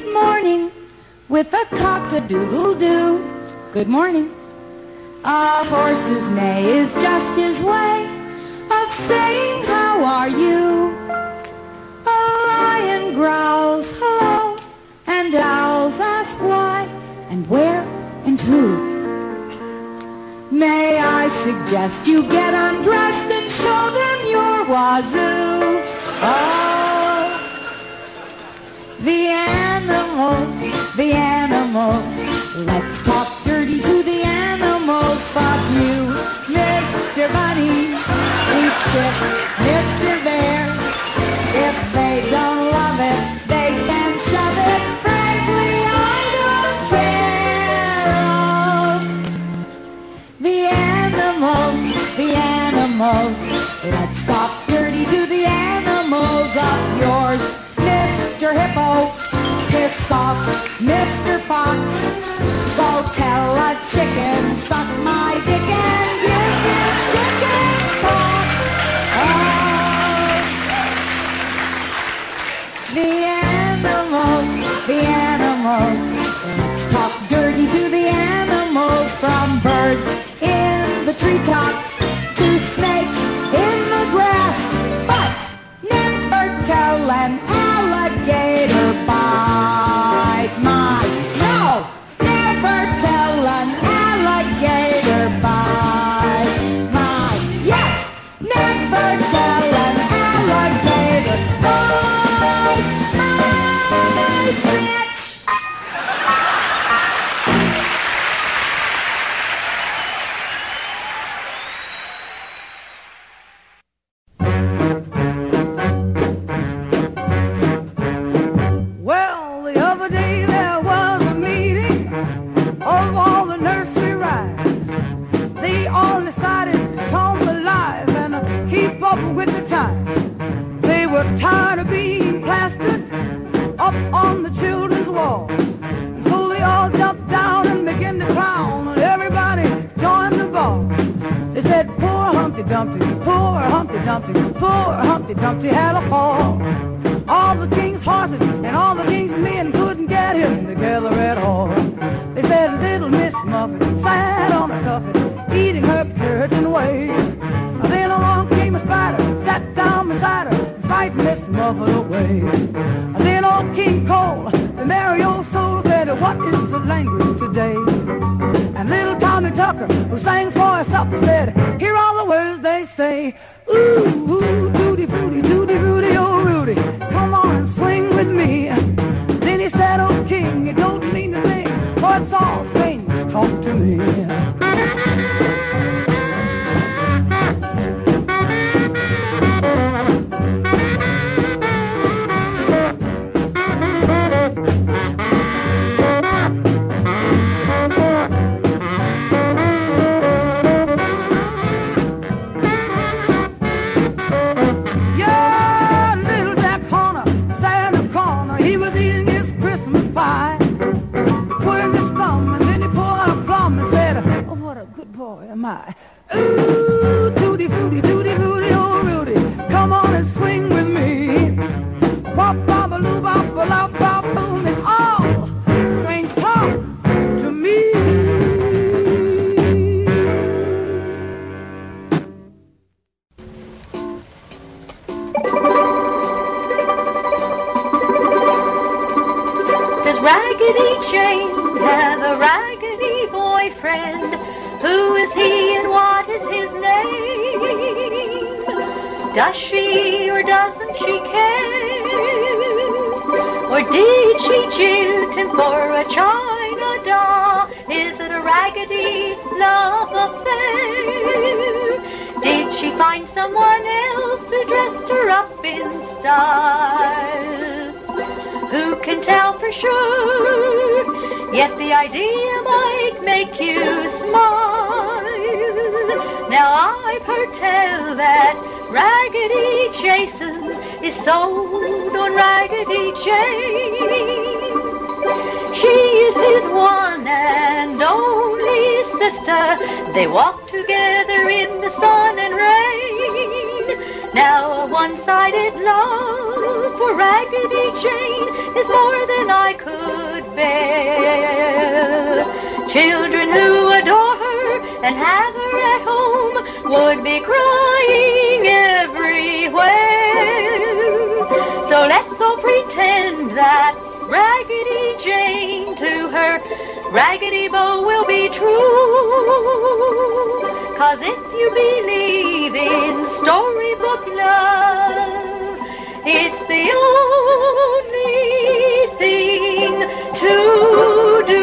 morning with a cock-a-doodle-doo. Good morning. A horse's neigh is just his way of saying, how are you? A lion growls, hello, and owls ask why, and where, and who. May I suggest you get undressed and show them your wazoo? Oh, the animals, let's talk dirty to the animals. Fuck you, Mr. Bunny, eat shit, Mr. Bear. If they don't love it, they can shove it. Frankly, I don't care. The animals, let's talk dirty to the animals of yours. Mr. Hippo, piss off, Mr. Fox. Go tell a chicken, suck my dick and give me chicken pox. Oh, the animals, let's talk dirty to the animals. From birds in the treetops to snakes in the grass, but never tell an alligator bite my. No, never tell an alligator bite my. Yes, never tell an alligator bite my snitch. Well, the other day there was a meeting of all the nursery rhymes. They all decided to come alive and keep up with the times. They were tired of being plastered up on the children's walls. And so they all jumped down and began to clown, and everybody joined the ball. They said, poor Humpty Dumpty, poor Humpty Dumpty, poor Humpty Dumpty had a fall. All the king's horses and all the king's men couldn't get him together at all. They said little Miss Muffet sat on a tuffet, eating her curtain way. Then along came a spider, sat down beside her, and frightened Miss Muffet away. Then old King Cole, the merry old soul, said, what is the language today? And little Tommy Tucker, who sang for us supper, said, here are the words they say. Ooh, ooh, tutti frutti, oh Rudy, come on and swing with me. Then he said, oh King, you don't mean to think, for it's all strangers talk to me. Yeah, little Jack Horner sat in the corner. He was eating his Christmas pie. Put in his thumb and then he pulled out a plum and said, oh, what a good boy am I. Ooh, tutti frutti, oh Rudy, come on and swing with me. Wop-bop-a-loo, bop-a-lop-bop-boom, it's all strange talk to me. Does Raggedy Jane have a raggedy boyfriend? Who is he and what is his name? Does she or doesn't she care? Or did she jilt him for a china doll? Is it a raggedy love affair? Did she find someone else who dressed her up in style? Who can tell for sure? Yet the idea might make you smile. Now I've heard tell that Raggedy Jason is sold on Raggedy Jane. She is his one and only sister. They walk together in the sun and rain. Now a one-sided love for Raggedy Jane is more than I could bear. Children who adore her and have her at home would be crying everywhere. So let's all pretend that Raggedy Jane to her Raggedy Beau will be true. 'Cause if you believe in storybook love, it's the only thing to do.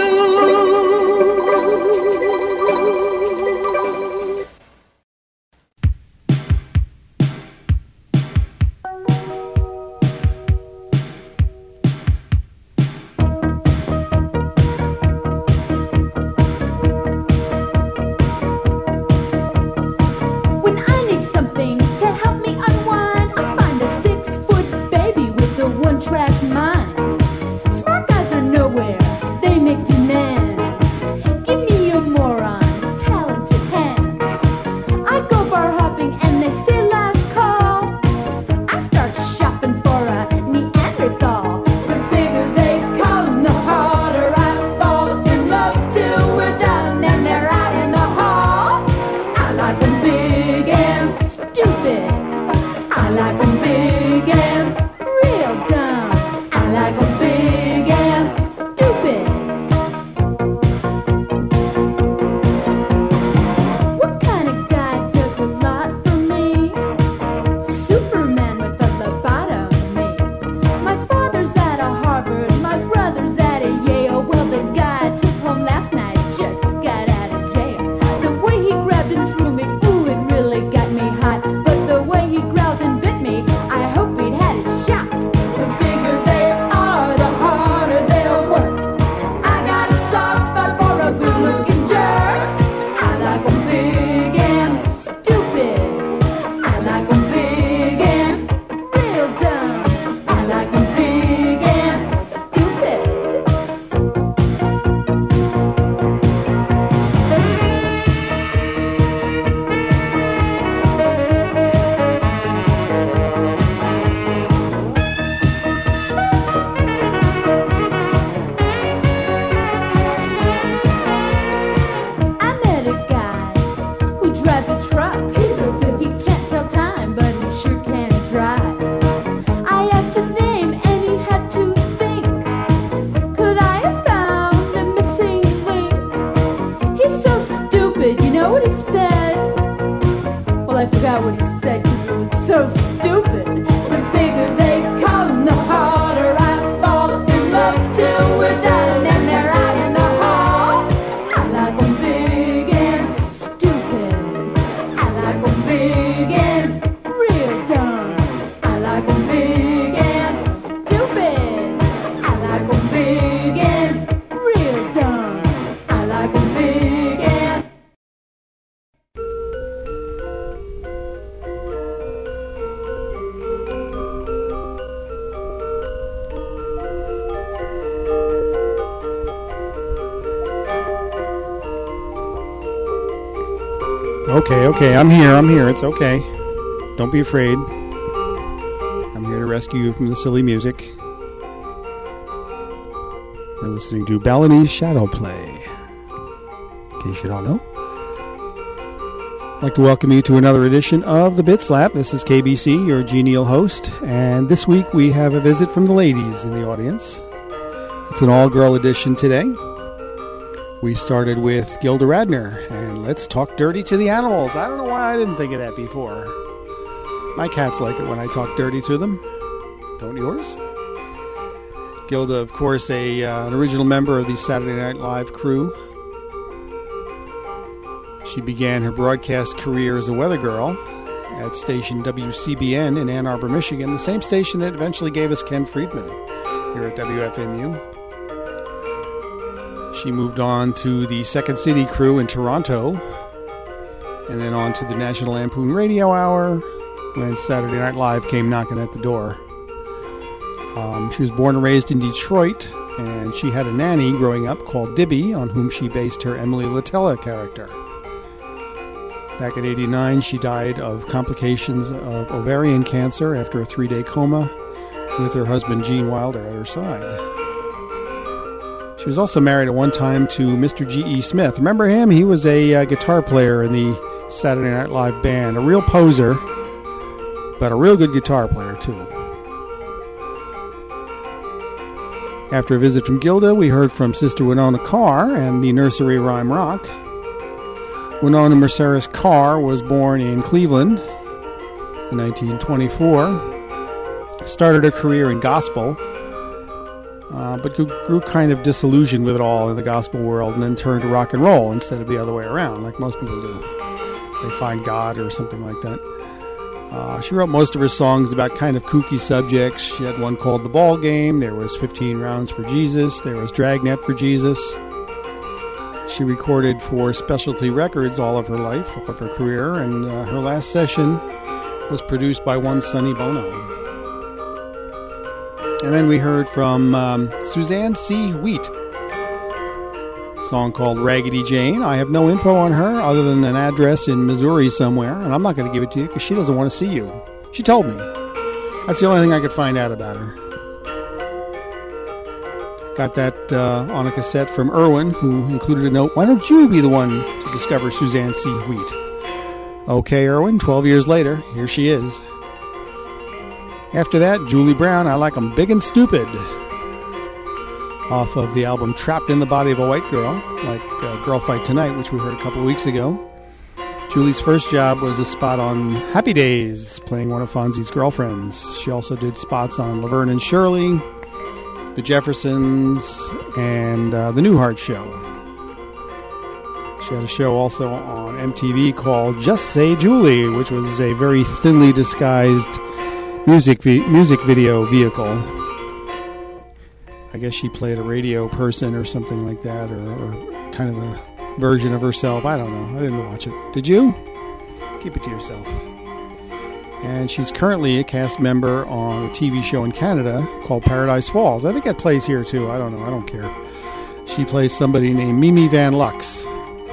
Okay, I'm here, it's okay. Don't be afraid. I'm here to rescue you from the silly music. We're listening to Balinese Shadow Play. In case you don't know. I'd like to welcome you to another edition of the Bit Slap. This is KBC, your genial host, and this week we have a visit from the ladies in the audience. It's an all-girl edition today. We started with Gilda Radner, and let's talk dirty to the animals. I don't know why I didn't think of that before. My cats like it when I talk dirty to them. Don't yours? Gilda, of course, an original member of the Saturday Night Live crew. She began her broadcast career as a weather girl at station WCBN in Ann Arbor, Michigan, the same station that eventually gave us Ken Friedman here at WFMU. She moved on to the Second City crew in Toronto, and then on to the National Lampoon Radio Hour when Saturday Night Live came knocking at the door. She was born and raised in Detroit, and she had a nanny growing up called Dibby, on whom she based her Emily Latella character. Back in '89, she died of complications of ovarian cancer after a 3-day coma, with her husband Gene Wilder at her side. She was also married at one time to Mr. G.E. Smith. Remember him? He was a guitar player in the Saturday Night Live band. A real poser, but a real good guitar player, too. After a visit from Gilda, we heard from Sister Winona Carr and the Nursery Rhyme Rock. Winona Mercedes Carr was born in Cleveland in 1924. Started her career in gospel, but grew kind of disillusioned with it all in the gospel world and then turned to rock and roll instead of the other way around, like most people do. They find God or something like that. She wrote most of her songs about kind of kooky subjects. She had one called The Ball Game. There was 15 Rounds for Jesus. There was Dragnet for Jesus. She recorded for Specialty Records all of her life, all of her career, and her last session was produced by one Sonny Bono. And then we heard from Suzanne C. Wheat, a song called Raggedy Jane. I have no info on her other than an address in Missouri somewhere, and I'm not going to give it to you because she doesn't want to see you. She told me. That's the only thing I could find out about her. Got that on a cassette from Irwin, who included a note, why don't you be the one to discover Suzanne C. Wheat? Okay, Irwin, 12 years later, here she is. After that, Julie Brown, I Like 'Em Big and Stupid, off of the album Trapped in the Body of a White Girl, like Girl Fight Tonight, which we heard a couple of weeks ago. Julie's first job was a spot on Happy Days, playing one of Fonzie's girlfriends. She also did spots on Laverne and Shirley, The Jeffersons, and The Newhart Show. She had a show also on MTV called Just Say Julie, which was a very thinly disguised music video vehicle. I guess she played a radio person or something like that, or kind of a version of herself. I don't know. I didn't watch it. Did you? Keep it to yourself. And she's currently a cast member on a TV show in Canada called Paradise Falls. I think that plays here too. I don't know. I don't care. She plays somebody named Mimi Van Lux.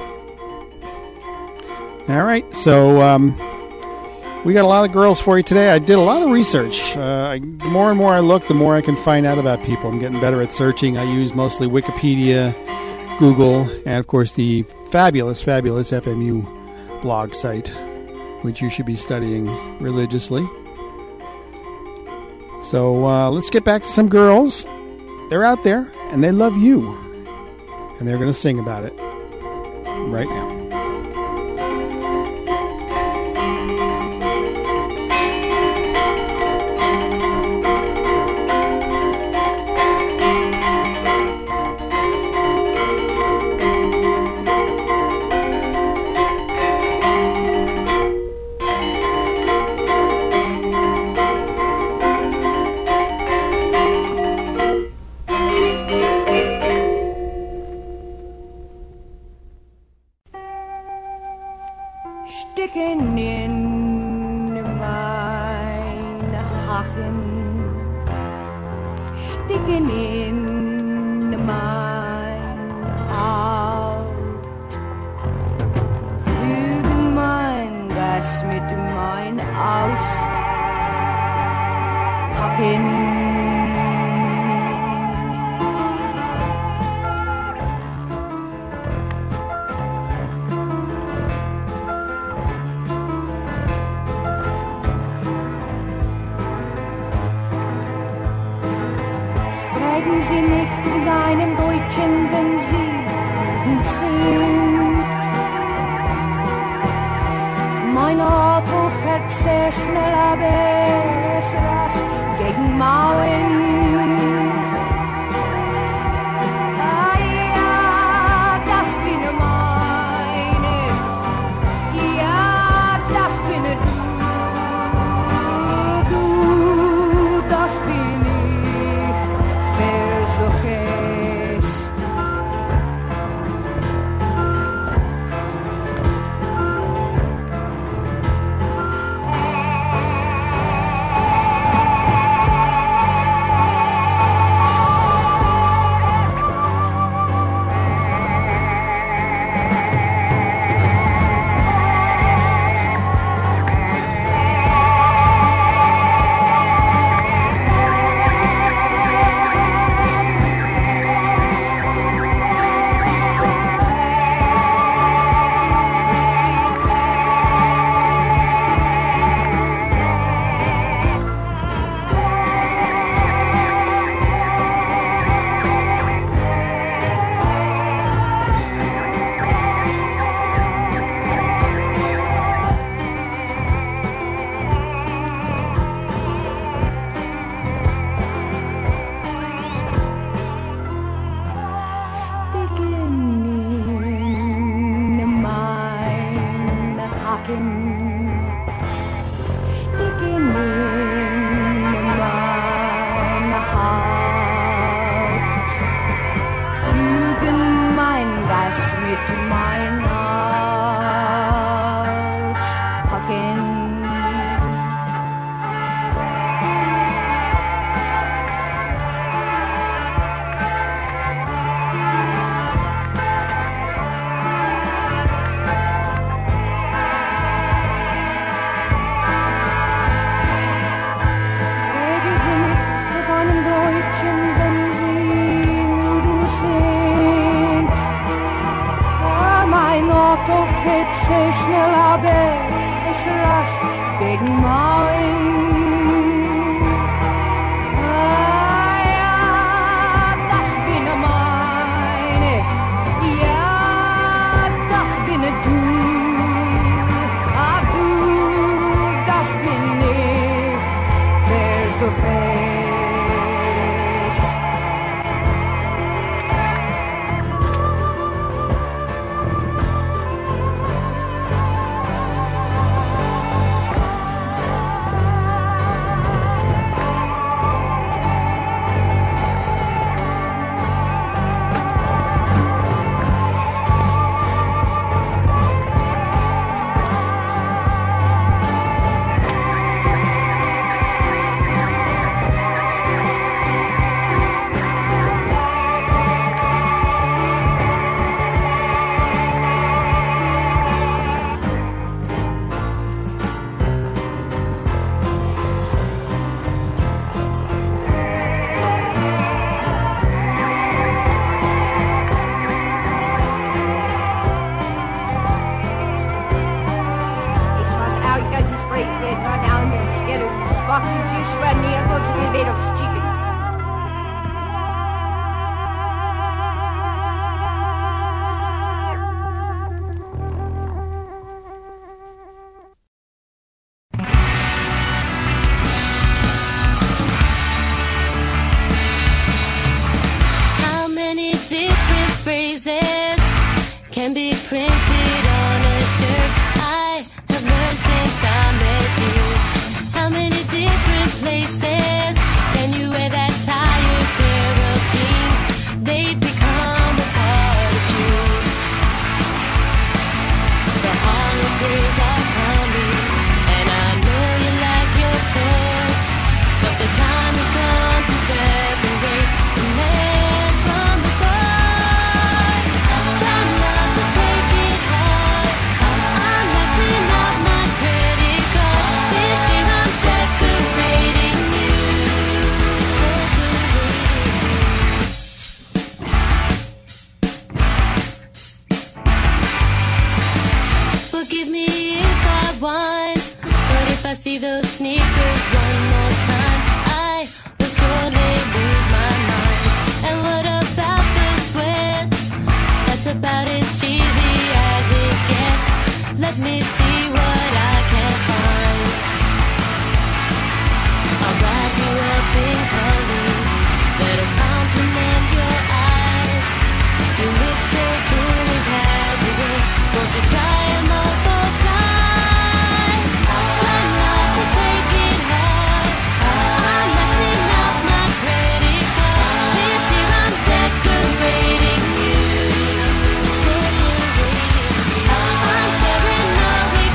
All right. So we got a lot of girls for you today. I did a lot of research. The more and more I look, the more I can find out about people. I'm getting better at searching. I use mostly Wikipedia, Google, and of course the fabulous FMU blog site, which you should be studying religiously. So let's get back to some girls. They're out there, and they love you. And they're going to sing about it right now. Sticking in mine Hafen, sticking in mine Haut, fügen mein Gas mit mein Auspacken. Streiten Sie nicht mit einem Deutschen, wenn Sie wütend sind. Mein Auto fährt sehr schnell, aber es rast gegen Mauern. Ah ja, das bin meine, ja, das bin du, das bin Herzen stecken in mein Hart, fügen mein Geist mit meiner packen. Wird sehr schnell, aber es rast gegen mein. Ja, das bin meine, ja, das bin du, du, das bin ich, wer so fest. I'm staring away.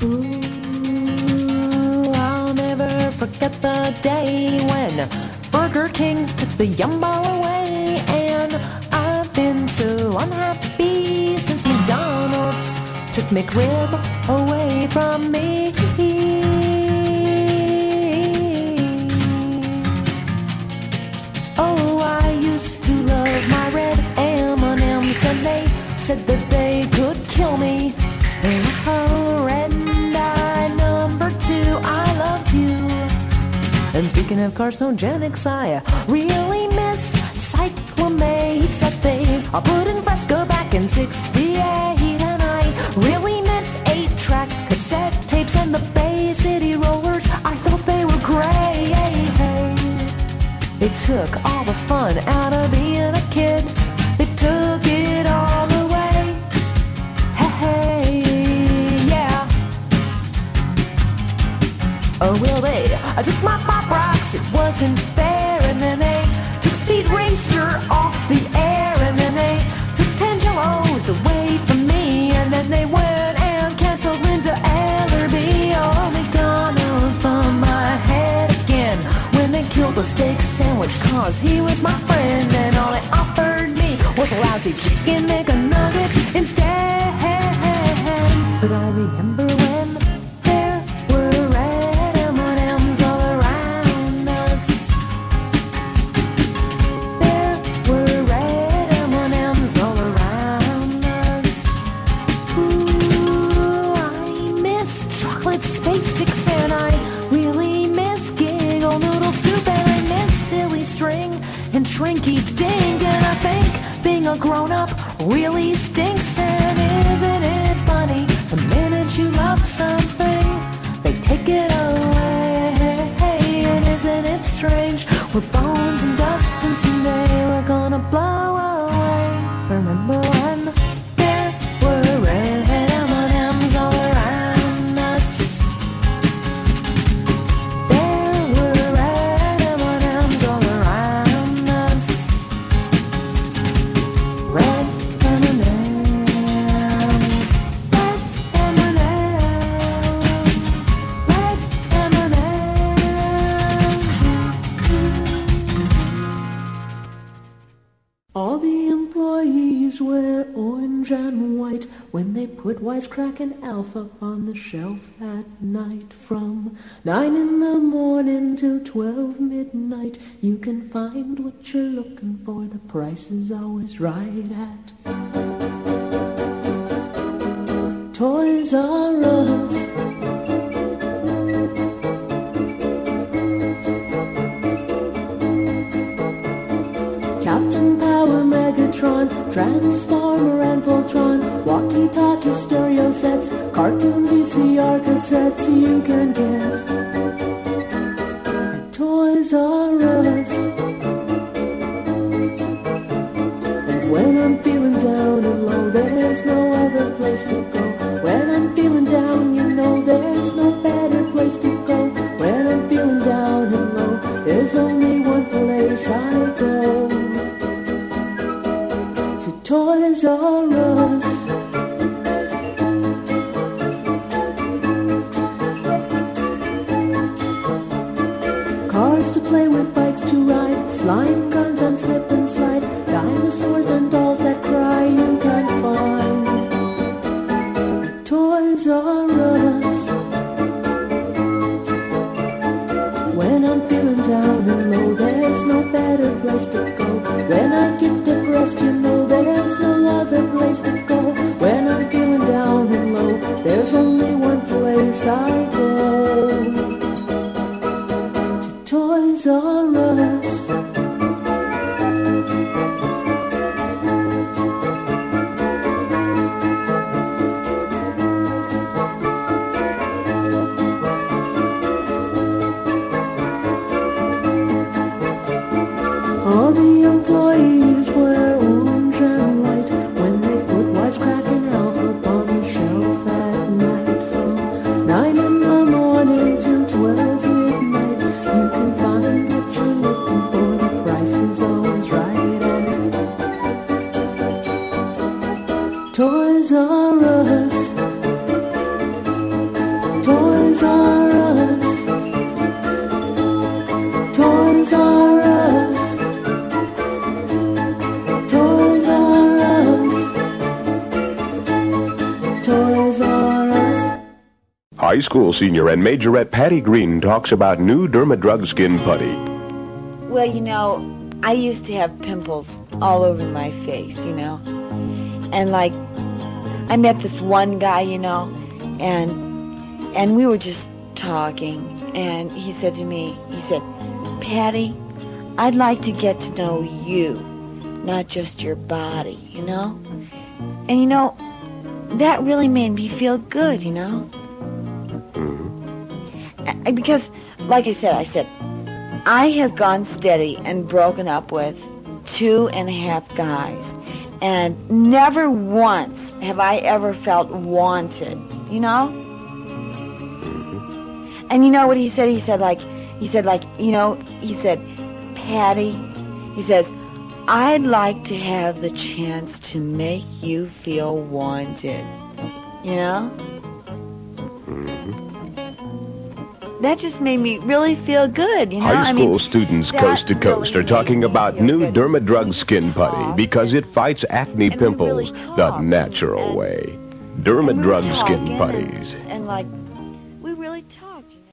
Ooh, I'll never forget the day when Burger King took the Yum Ball away, and I've been so unhappy since McDonald's took McRib away from me. Oh, I used to love my red M&Ms, and they said that they could kill me. Oh, red eye number 2, I loved you. And speaking of carcinogenics, I really miss cyclamates that they put in Fresco back in '68. And I really miss 8-track cassette tapes and the Bay City Rollers. I thought they were great. They took all the fun out of being a kid. They took it all away. Hey, yeah. Oh, well, I took my Pop Rocks, it wasn't fair. And then they took Speed Racer off the air. And then they took 10 Jellos away from me. And then they went and canceled Linda Ellerby. Oh, McDonald's bumped my head again when they killed a steak sandwich, cause he was my friend. And all they offered me was a lousy chicken McNugget instead. But I remember when there were red M&Ms all around us. There were red M&Ms all around us. Ooh, I miss chocolate space sticks, and I really miss Giggle Noodle Soup, and I miss Silly String and Shrinky Dink. And I think being a grown-up really stinks. And isn't it funny, the minute you love something, they take it away. And isn't it strange, we're bones and dust, and someday we're gonna blow away. Remember when there were red M&Ms all around us? There were red M&Ms all around us. Red M&Ms, red M&Ms, red M&Ms. All the employees wear orange and white when they put Wisecrack and Alpha on the shelf at night. From 9 in the morning till 12 midnight, you can find what you're looking for. The price is always right at Toys R Us. Captain Power, Megatron, Transformer and Voltron, walkie-talkie stereo sets, cartoon VCR cassettes you can get at Toys R Us. And when I'm feeling down and low, there's no other place to go. When I'm feeling down, you know there's no better place to go. When I'm feeling down and low, there's only one place I go. Toys R Us. Cars to play with, bikes to ride, slime guns and slip and slide, dinosaurs and dolls that cry you can find at Toys R Us. When I'm feeling down and low, there's no better place to go. When I get depressed, you know there's no other place to go. When I'm feeling down and low, there's only one place I go to Toys R Us. All the employees wear orange and white when they put Wisecrack and Alpha on the shelf at night. From 9 in High school senior and majorette Patty Green talks about new Dermadrug Skin Putty. Well, you know, I used to have pimples all over my face, you know. And like, I met this one guy, you know, and we were just talking, and he said to me, he said, Patty, I'd like to get to know you, not just your body, you know? And you know, that really made me feel good, you know? Because, like I said, I have gone steady and broken up with 2.5 guys, and never once have I ever felt wanted, you know? And you know what he said? He said, you know, he said, Patty, he says, I'd like to have the chance to make you feel wanted, you know? That just made me really feel good, you know? High school students coast to coast are talking about new Dermadrug Skin Putty because it fights acne pimples the natural way. Dermadrug Skin Putties. And like, we really talked, you know?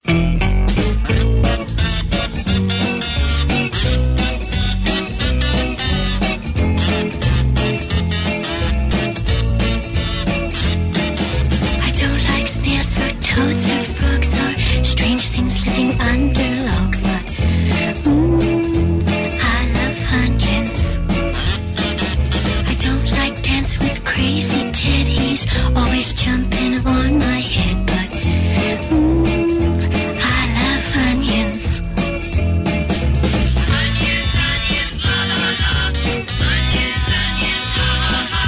I don't like snails or toads or frogs or strange things living under logs, but I love onions. I don't like dance with crazy teddies, always jumping on my head, but I love onions. Onions, onions, la la la. Onions, onions, ha ha ha.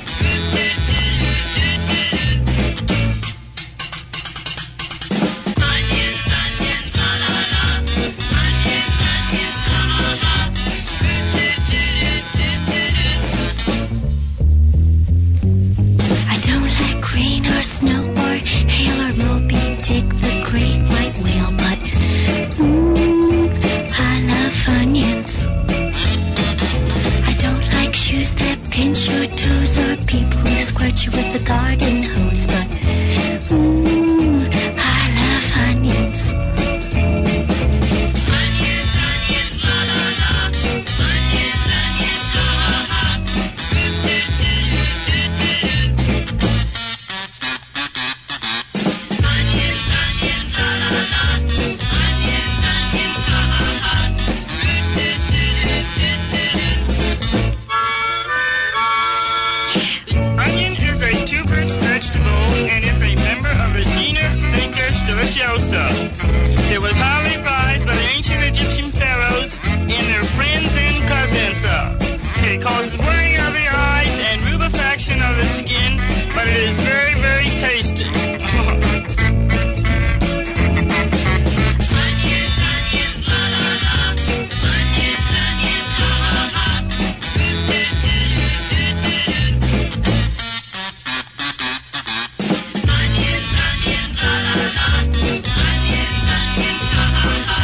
Onions, onions, la la la. Onions, onions, ha ha ha. I don't like rain or snow or hail or Moby Dick, the great white whale, but I love onions. I don't like shoes that pinch your toes or people who squirt you with a garden hose, but I love onions. Onions, onions, la la la. Onions, onions, ha ha ha. Onions, onions, la la la. Onions, onions, ha ha ha. Onion is a tuberous vegetable and is a member of the genus Ficus deliciosa. It was highly prized by the ancient Egyptian pharaohs and their friends and cousins. It causes blurring of the eyes and rubefaction of the skin, but it is very, very tasty. Onions, onions, la la la. Onions, onions, ha ha ha. Onions, onions, la la la. Onions, onions, ha ha ha.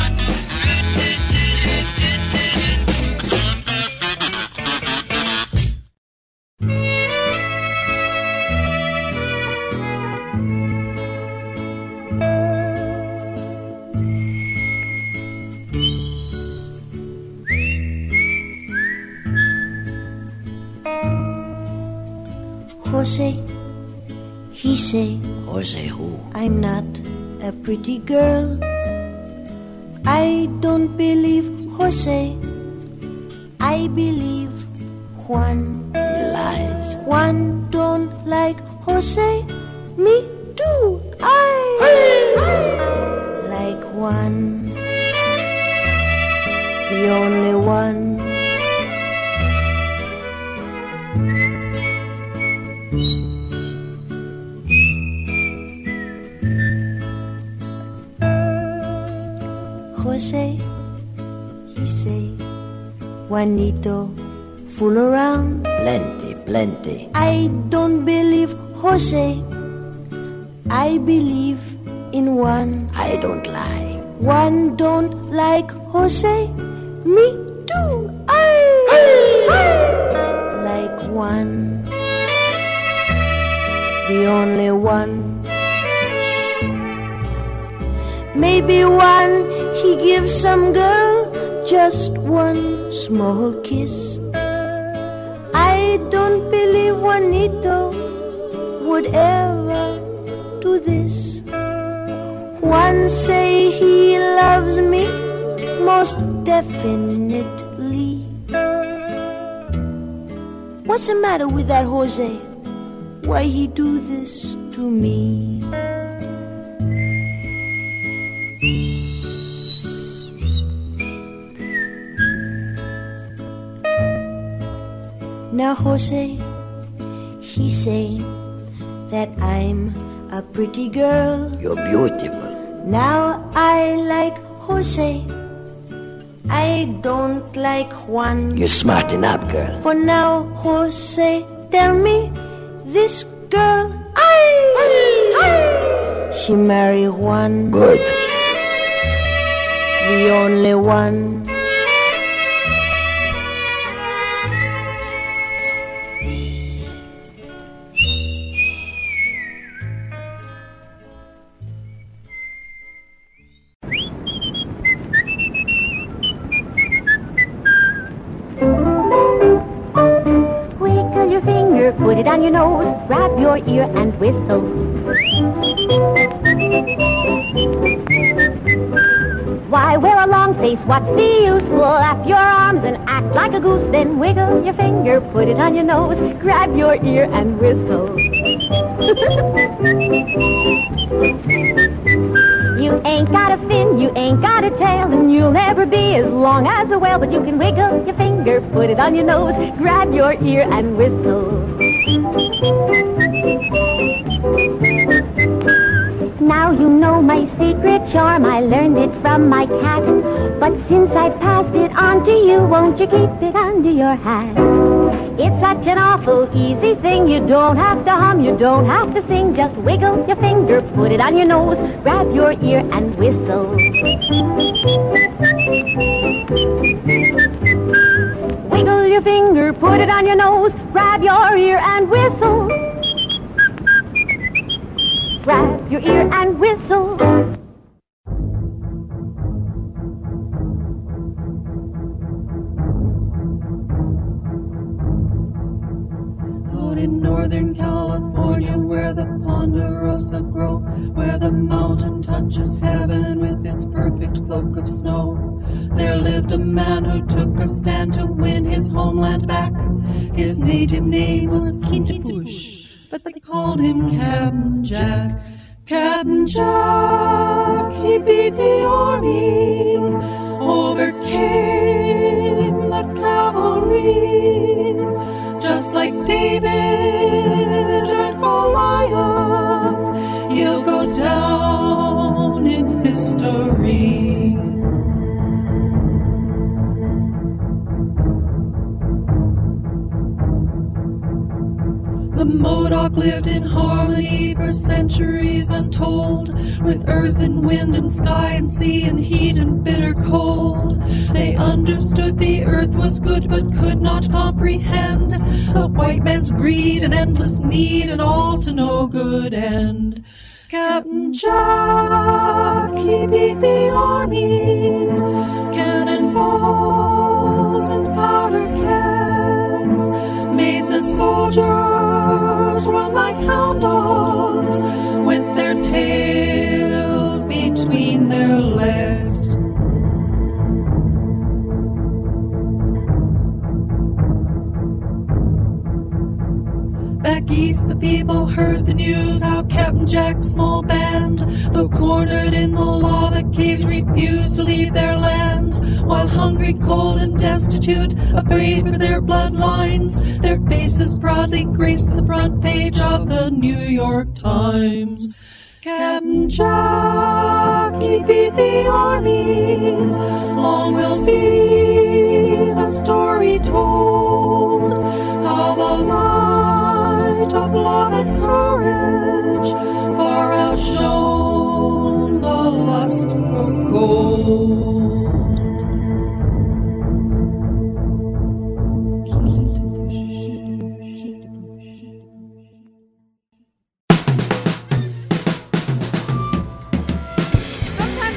Jose, he say, Jose who? I'm not a pretty girl. I don't believe Jose. I believe Juan. He lies. Juan don't like Jose. Me too. I like Juan. The only one. Jose, he say, Juanito, fool around. Plenty, plenty. I don't believe Jose. I believe in Juan. I don't lie. Juan don't like Jose. Me too. I like Juan. The only one. Maybe one he gives some girl just one small kiss. I don't believe Juanito would ever do this. One say he loves me most definitely. What's the matter with that Jose? Why he do this to me? Now Jose, he say that I'm a pretty girl. You're beautiful. Now I like Jose, I don't like Juan. You smarten up, girl. For now, Jose, tell me, this girl, she marry Juan. Good. The only one. Put it on your nose, grab your ear and whistle. Why wear a long face, what's the use? Flap your arms and act like a goose. Then wiggle your finger, put it on your nose, grab your ear and whistle. You ain't got a fin, you ain't got a tail, and you'll never be as long as a whale. But you can wiggle your finger, put it on your nose, grab your ear and whistle. Now you know my secret charm, I learned it from my cat. But since I passed it on to you, won't you keep it under your hat? It's such an awful easy thing, you don't have to hum, you don't have to sing. Just wiggle your finger, put it on your nose, grab your ear and whistle. Wiggle your finger, put it on your nose, grab your ear and whistle. Grab your ear and whistle. Out in Northern California, where the ponderosa grow, where the mountain touches heaven with its perfect cloak of snow, there lived a man who took a stand to win his homeland back. His native name was Kintapush, but they called him Captain Jack. Captain Jack, he beat the army, overcame the cavalry, just like David and Goliath. He'll go down in history. The Modoc lived in harmony for centuries untold, with earth and wind and sky and sea and heat and bitter cold. They understood the earth was good but could not comprehend the white man's greed and endless need, and all to no good end. Captain Jack, he beat the army, cannonballs and powder kegs, made the soldiers run like hound dogs with their tails between their legs. Back east the people heard the news how Captain Jack's small band, though cornered in the lava caves, refused to leave their lands. While hungry, cold, and destitute, afraid for their bloodlines, their faces proudly graced the front page of the New York Times. Captain Jack, he beat the army, long will be the story told, how the light of love and courage far outshone the lust for gold. Sometimes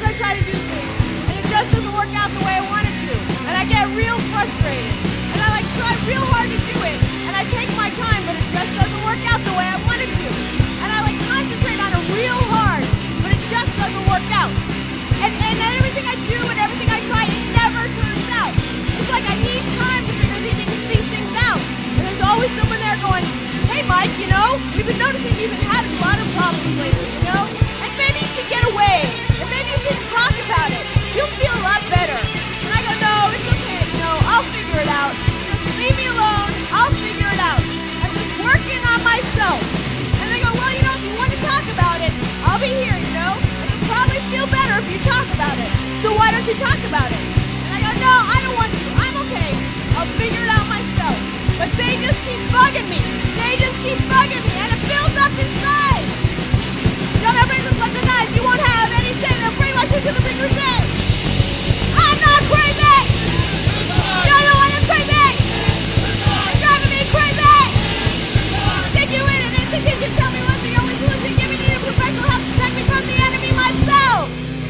Mike, you know, we've been noticing you've been having a lot of problems lately, you know? And maybe you should get away. And maybe you should talk about it. You'll feel a lot better. And I go, no, it's okay, you know, I'll figure it out. Just leave me alone. I'll figure it out. I'm just working on myself. And they go, well, you know, if you want to talk about it, I'll be here, you know? And you'll probably feel better if you talk about it. So why don't you talk about it? And I go, no, I don't want to. I'm okay. I'll figure it out myself. But they just keep bugging me. They just keep bugging me, and it builds up inside. Don't ever bring this bunch of guys. You won't have anything to bring my shit to the bigger day. I'm not crazy. You're the one that's crazy. You're driving me crazy. Take you in an institution. Tell me what's the only solution. Give me needed professional help to protect me from the enemy myself.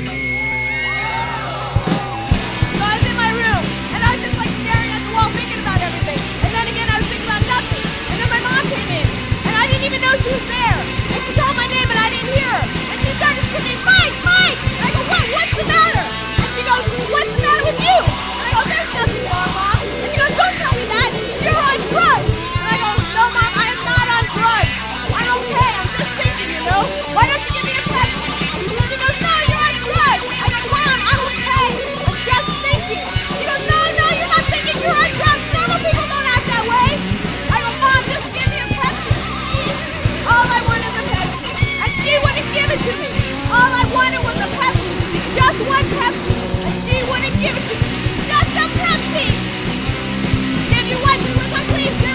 So I was in my room, and I was just like staring at the wall, thinking about everything. And then again, I was thinking about nothing. And then my mom came in, and I didn't even know she was there. And she called my name, and I didn't hear her. And she started screaming, Mike, Mike! And I go, what? What's the matter? And she goes, what's the matter with you? And I go, there's nothing wrong, Mom. And she goes, don't tell me that. You're on drugs. And I go, no, Mom, I am not on drugs. I'm okay. I'm just thinking, you know. Why don't you give me a Pepsi? And she goes, no, you're on drugs. I go, Mom, I'm okay. I'm just thinking. She goes, no, you're not thinking. You're on drugs. Normal people don't act that way. I go, Mom, just give me a Pepsi. All I wanted was a Pepsi. And she wouldn't give it to me. All I wanted was a Pepsi. Just one Pepsi. And she wouldn't give it to me. Just a Pepsi. If you want to, so please, too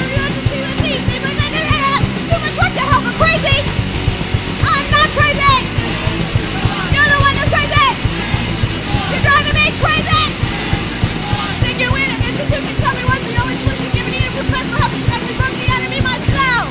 much work to help. I'm crazy. I'm not crazy. You're the one that's crazy. You're driving me crazy. Take you in an institution. Tell me what's the only solution. Give me needed professional help to protect me from the enemy myself.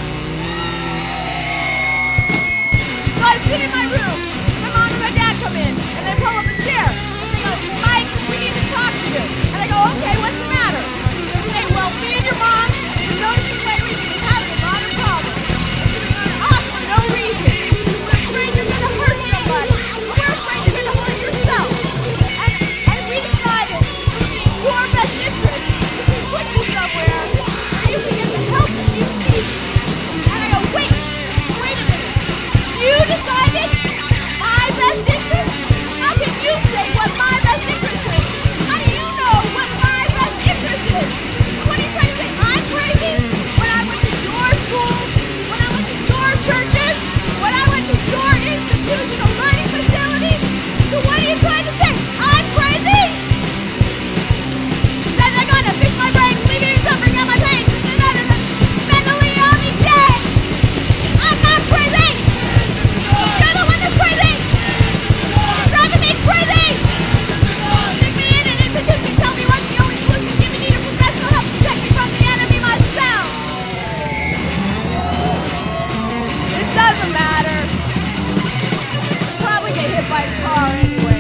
So I sit in my room. My mom and my dad come in, and they pull up a chair. And they go, Mike, we need to talk to you. And I go, okay, what's the matter? And they say, well, me and your mom, we noticed lately we've been having a lot of problems. You've been going off for no reason. We're afraid you're going to hurt somebody. And we're afraid you're going to hurt yourself. And we decided, in your best interest, to put you somewhere where you can get the help that you need. And I go, wait a minute. You decided my best interest? How can you say what my best interest is? How do you know what my best interest is? What are you trying to say? I'm crazy? When I went to your schools? When I went to your churches? When I went to your institutional learning facilities? So what are you trying to say? I'm crazy? Then they're gonna fix my brain, leave me suffering at my pain. Mentally, I'll be dead. I'm not crazy. You're the one that's crazy. You're driving me crazy. Stick me in an institution. Tell me what's the only solution. Give me needed professional help to protect me from the enemy myself. It doesn't matter. I'll probably get hit by a car anyway.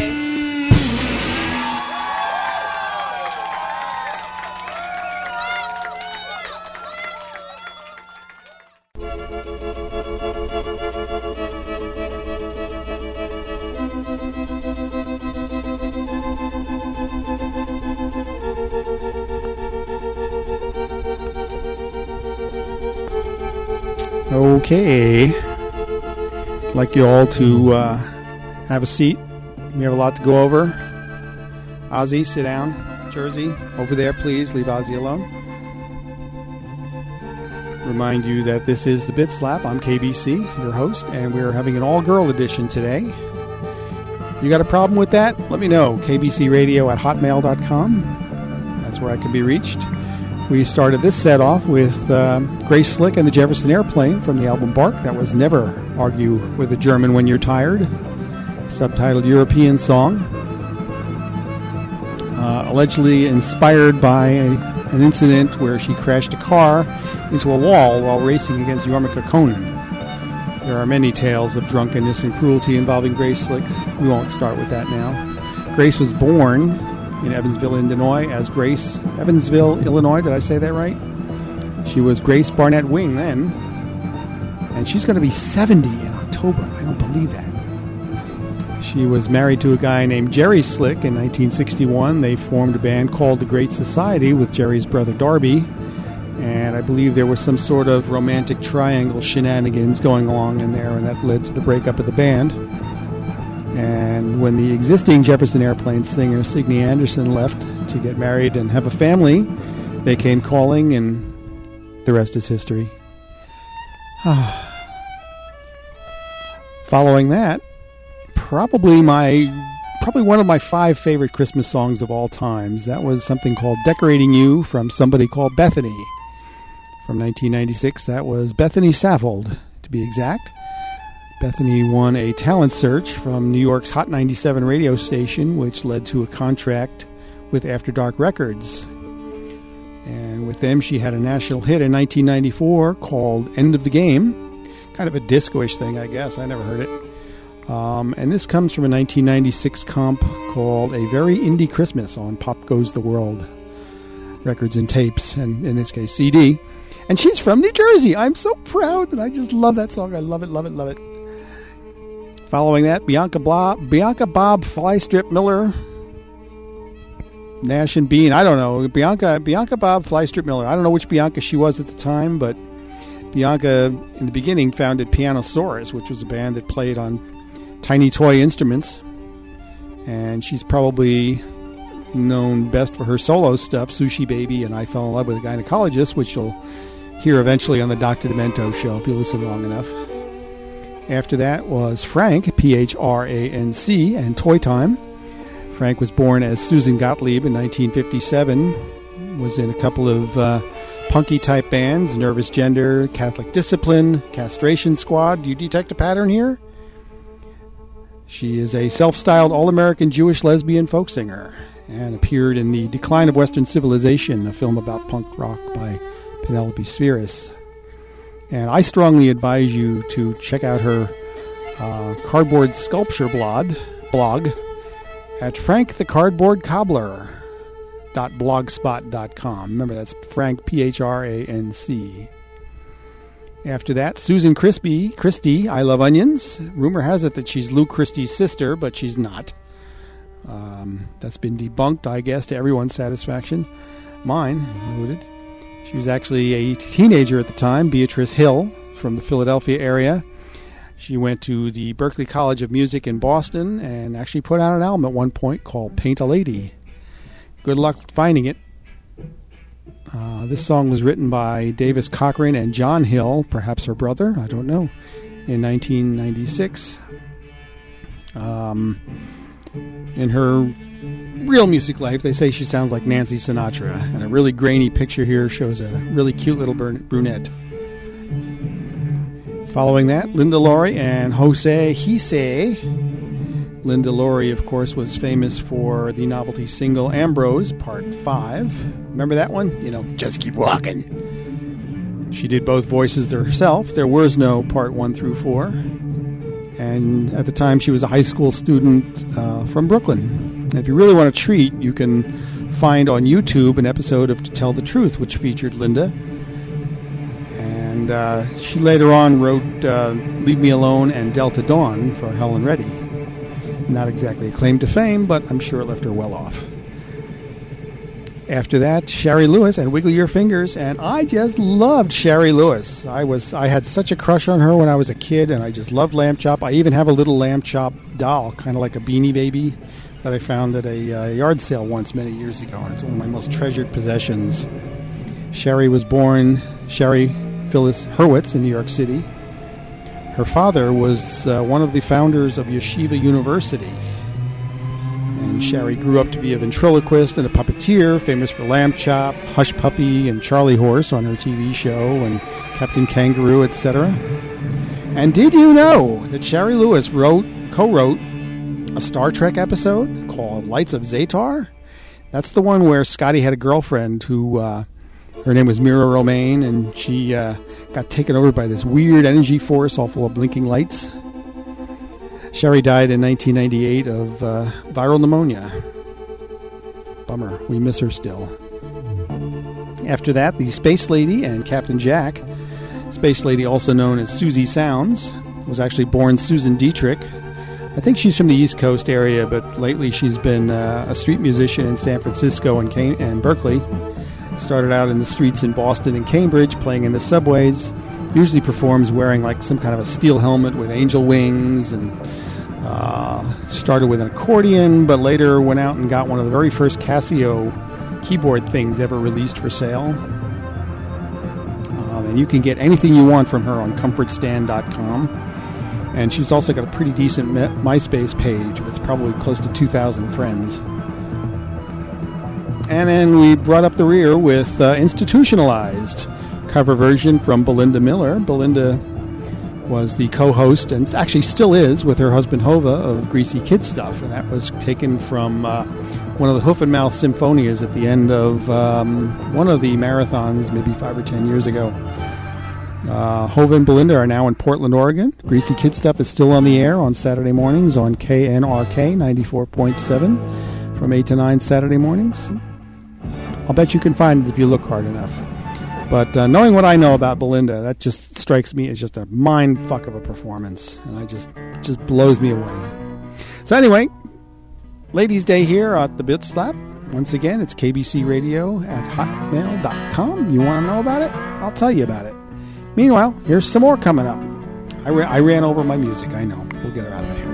Okay. I'd like you all to have a seat. We have a lot to go over. Ozzy, sit down. Jersey, over there, please. Leave Ozzy alone. Remind you that this is the Bit Slap. I'm KBC, your host, and we're having an all-girl edition today. You got a problem with that? Let me know. kbcradio@hotmail.com. That's where I can be reached. We started this set off with Grace Slick and the Jefferson Airplane from the album Bark. That was Never Argue with a German When You're Tired. Subtitled European Song. Allegedly inspired by an incident where she crashed a car into a wall while racing against Jorma Conan. There are many tales of drunkenness and cruelty involving Grace Slick. We won't start with that now. Grace was born in Evansville, Illinois, as Grace... Evansville, Illinois, did I say that right? She was Grace Barnett Wing then. And she's going to be 70 in October. I don't believe that. She was married to a guy named Jerry Slick in 1961. They formed a band called The Great Society with Jerry's brother Darby. And I believe there was some sort of romantic triangle shenanigans going along in there, and that led to the breakup of the band. And when the existing Jefferson Airplane singer Signe Anderson left to get married and have a family, they came calling, and the rest is history. Following that, probably one of my 5 favorite Christmas songs of all times. That was something called Decorating You from somebody called Bethany. From 1996, that was Bethany Saffold, to be exact. Bethany won a talent search from New York's Hot 97 radio station, which led to a contract with After Dark Records. And with them, she had a national hit in 1994 called End of the Game. Kind of a disco-ish thing, I guess. I never heard it. And this comes from a 1996 comp called A Very Indie Christmas on Pop Goes the World Records and Tapes, and in this case, CD. And she's from New Jersey. I'm so proud that I just love that song. I love it, love it, love it. Following that, Bianca Bob Flystrip Miller, Nash and Bean. I don't know. Bianca Bob Flystrip Miller. I don't know which Bianca she was at the time, but Bianca, in the beginning, founded Pianosaurus, which was a band that played on tiny toy instruments. And she's probably known best for her solo stuff, Sushi Baby and I Fell in Love with a Gynecologist, which you'll hear eventually on the Dr. Demento show if you listen long enough. After that was Frank, P-H-R-A-N-C, and Toy Time. Frank was born as Susan Gottlieb in 1957, was in a couple of punky-type bands, Nervous Gender, Catholic Discipline, Castration Squad. Do you detect a pattern here? She is a self-styled all-American Jewish lesbian folk singer and appeared in The Decline of Western Civilization, a film about punk rock by Penelope Spheris. And I strongly advise you to check out her cardboard sculpture blog at frankthecardboardcobbler.blogspot.com. Remember, that's Frank, P-H-R-A-N-C. After that, Susan Christie, I Love Onions. Rumor has it that she's Lou Christie's sister, but she's not. That's been debunked, I guess, to everyone's satisfaction. Mine included. She was actually a teenager at the time, Beatrice Hill, from the Philadelphia area. She went to the Berklee College of Music in Boston and actually put out an album at one point called Paint a Lady. Good luck finding it. This song was written by Davis Cochran and John Hill, perhaps her brother, I don't know, in 1996. In her real music life, they say she sounds like Nancy Sinatra, and a really grainy picture here shows a really cute little brunette. Following that, Linda Laurie and Jose Hisse. Linda Laurie, of course, was famous for the novelty single Ambrose, Part 5. Remember that one? You know, Just Keep Walking. She did both voices herself. There was no Part 1 through 4. And at the time, she was a high school student from Brooklyn. And if you really want a treat, you can find on YouTube an episode of To Tell the Truth, which featured Linda. And she later on wrote Leave Me Alone and Delta Dawn for Helen Reddy. Not exactly a claim to fame, but I'm sure it left her well off. After that, Shari Lewis and Wiggle Your Fingers, and I just loved Shari Lewis. I had such a crush on her when I was a kid, and I just loved Lamb Chop. I even have a little Lamb Chop doll, kind of like a Beanie Baby, that I found at a yard sale once many years ago, and it's one of my most treasured possessions. Shari was born Shari Phyllis Hurwitz in New York City. Her father was one of the founders of Yeshiva University. And Shari grew up to be a ventriloquist and a puppeteer, famous for Lamb Chop, Hush Puppy, and Charlie Horse on her TV show, and Captain Kangaroo, etc. And did you know that Shari Lewis co-wrote a Star Trek episode called Lights of Zatar? That's the one where Scotty had a girlfriend who, her name was Mira Romaine, and she got taken over by this weird energy force all full of blinking lights. Shari died in 1998 of viral pneumonia. Bummer. We miss her still. After that, the Space Lady and Captain Jack. Space Lady, also known as Susie Sounds, was actually born Susan Dietrich. I think she's from the East Coast area, but lately she's been a street musician in San Francisco and Berkeley. Started out in the streets in Boston and Cambridge, playing in the subways. Usually performs wearing like some kind of a steel helmet with angel wings, and started with an accordion, but later went out and got one of the very first Casio keyboard things ever released for sale. And you can get anything you want from her on comfortstand.com. And she's also got a pretty decent MySpace page with probably close to 2,000 friends. And then we brought up the rear with Institutionalized, cover version from Belinda Miller. Belinda was the co-host, and actually still is, with her husband Hova, of Greasy Kid Stuff. And that was taken from one of the Hoof and Mouth Symphonias at the end of one of the marathons, maybe 5 or 10 years ago. Hova and Belinda are now in Portland, Oregon. Greasy Kid Stuff is still on the air on Saturday mornings on KNRK 94.7 from 8 to 9 Saturday mornings. I'll bet you can find it if you look hard enough. But knowing what I know about Belinda, that just strikes me as just a mind fuck of a performance. And it just blows me away. So anyway, Ladies' Day here at the Bit Slap. Once again, it's kbcradio@hotmail.com. You want to know about it? I'll tell you about it. Meanwhile, here's some more coming up. I ran over my music, I know. We'll get her out of here.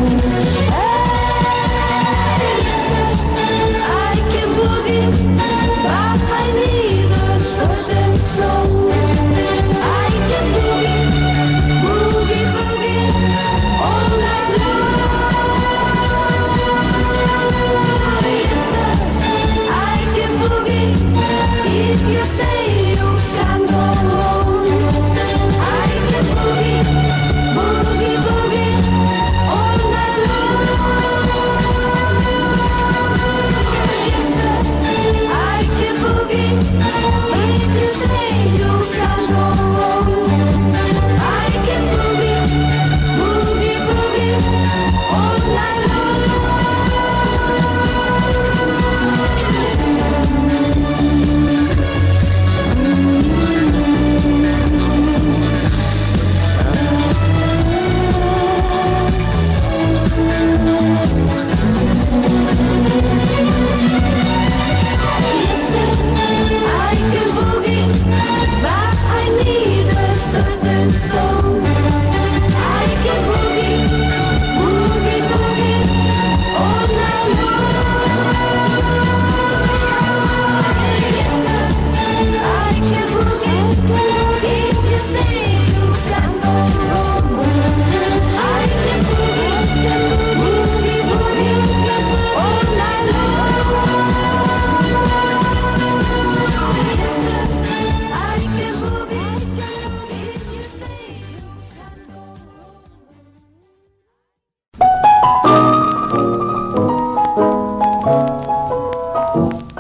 I can boogie.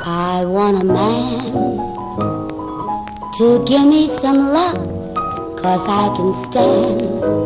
I want a man to give me some luck, 'cause I can stand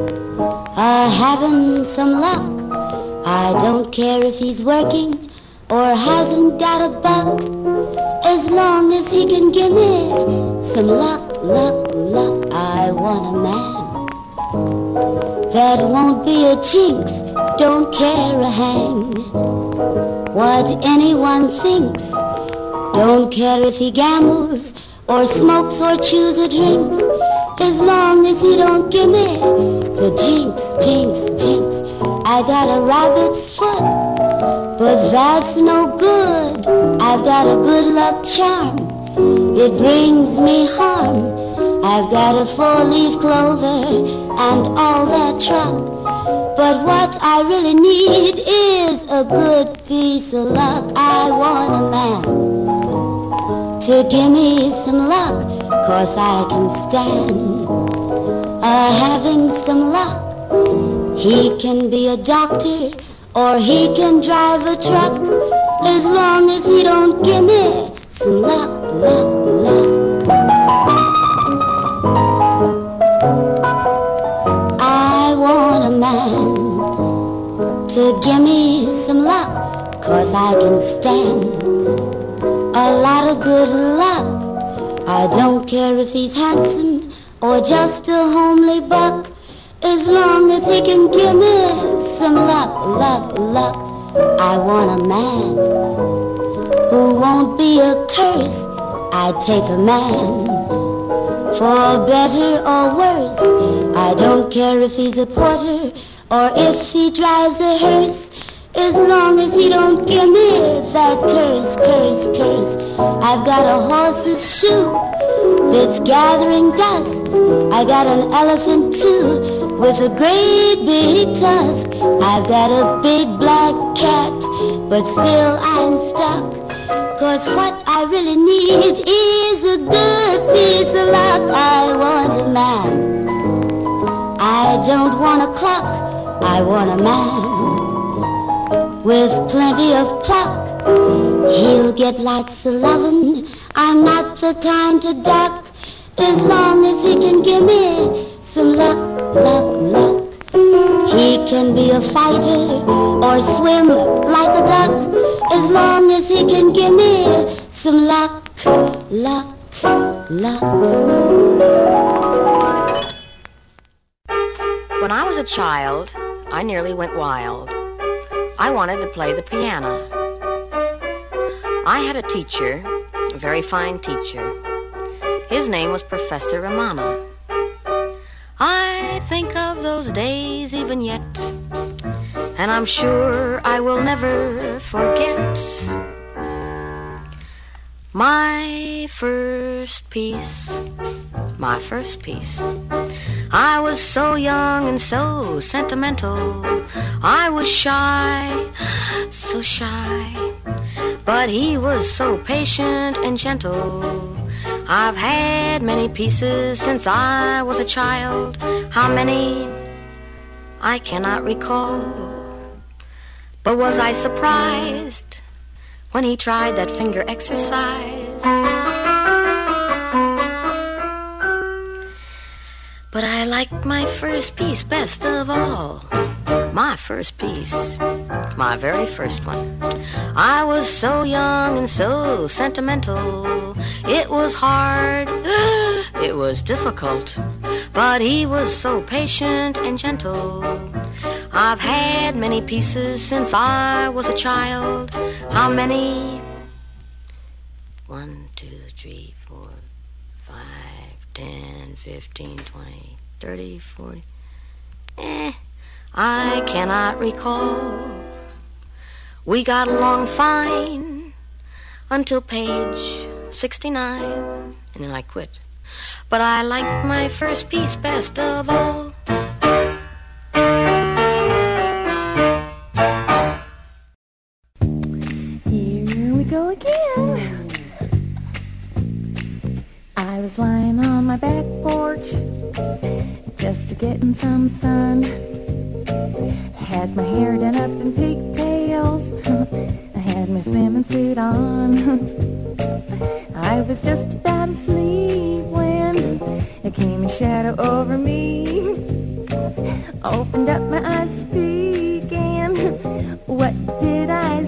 having some luck. I don't care if he's working or hasn't got a buck, as long as he can give me some luck, luck, luck. I want a man that won't be a jinx, don't care a hang what anyone thinks, don't care if he gambles or smokes or chews or drinks, as long as he don't give me the jinx, jinx, jinx. I got a rabbit's foot, but that's no good. I've got a good luck charm, it brings me harm. I've got a four-leaf clover and all that trump, but what I really need is a good piece of luck. I want a man to give me some luck, 'cause I can stand having some luck. He can be a doctor or he can drive a truck, as long as he don't give me some luck, luck, luck. I want a man to give me some luck, 'cause I can stand a lot of good luck. I don't care if he's handsome or just a homely buck, as long as he can give me some luck, luck, luck. I want a man who won't be a curse. I'd take a man for better or worse. I don't care if he's a porter or if he drives a hearse, as long as he don't give me that curse, curse, curse. I've got a horse's shoe that's gathering dust. I got an elephant too with a great big tusk. I've got a big black cat, but still I'm stuck, 'cause what I really need is a good piece of luck. I want a man, I don't want a clock. I want a man with plenty of pluck. He'll get lots of lovin', I'm not the kind to duck, as long as he can give me some luck, luck, luck. He can be a fighter or swim like a duck, as long as he can give me some luck, luck, luck. When I was a child, I nearly went wild. I wanted to play the piano. I had a teacher, a very fine teacher. His name was Professor Romano. I think of those days even yet, and I'm sure I will never forget my first piece, my first piece. I was so young and so sentimental, I was shy, so shy, but he was so patient and gentle. I've had many pieces since I was a child. How many? I cannot recall. But was I surprised when he tried that finger exercise? But I liked my first piece best of all. My first piece, my very first one. I was so young and so sentimental. It was hard, it was difficult, but he was so patient and gentle. I've had many pieces since I was a child. How many? 1, 2, 3, 4, 5, 10, 15, 20, 30, 40. I cannot recall. We got along fine until page 69, and then I quit. But I liked my first piece best of all. Here we go again. I was lying on my back porch, just getting some sun. Had my hair done up in pigtails, I had my swimming suit on. I was just about asleep when there came a shadow over me. Opened up my eyes to peek, and what did I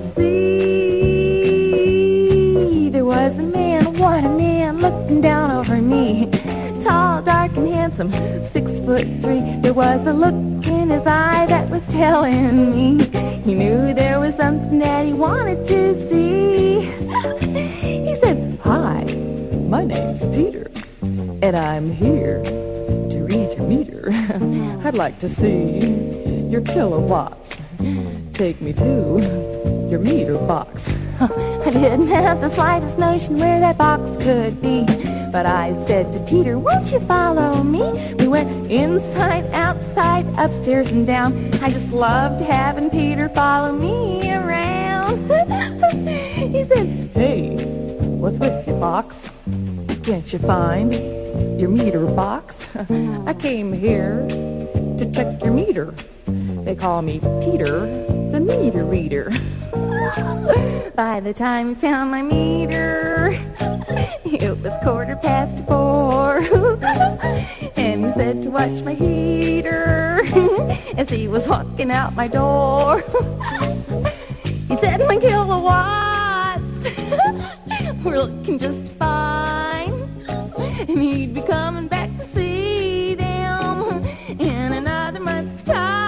see? There was a man, what a man, looking down over me. Tall, dark, and handsome, 6'3". There was a look in his eye that was telling me he knew there was something that he wanted to see. He said, "Hi, my name's Peter, and I'm here to read your meter. I'd like to see your kilowatts. Take me to your meter box." I didn't have the slightest notion where that box could be, but I said to Peter, "Won't you follow me?" We went inside, outside, upstairs and down. I just loved having Peter follow me around. He said, "Hey, what's with your box? Can't you find your meter box? I came here to check your meter. They call me Peter, the meter reader." By the time he found my meter, it was 4:15, and he said to watch my heater as he was walking out my door. He said my kilowatts were looking just fine, and he'd be coming back to see them in another month's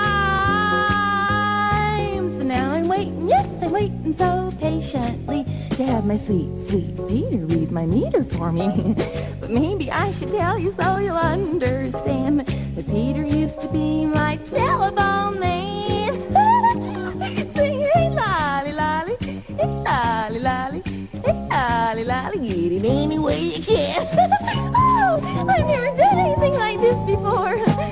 time. So now I'm waiting, yes, I'm waiting so patiently to have my sweet, sweet Peter read my meter for me. But maybe I should tell you so you'll understand that Peter used to be my telephone man. Sing, hey, lolly, lolly, hey, lolly, lolly, hey, lolly, lolly, get it any way you can. Oh, I've never done anything like this before.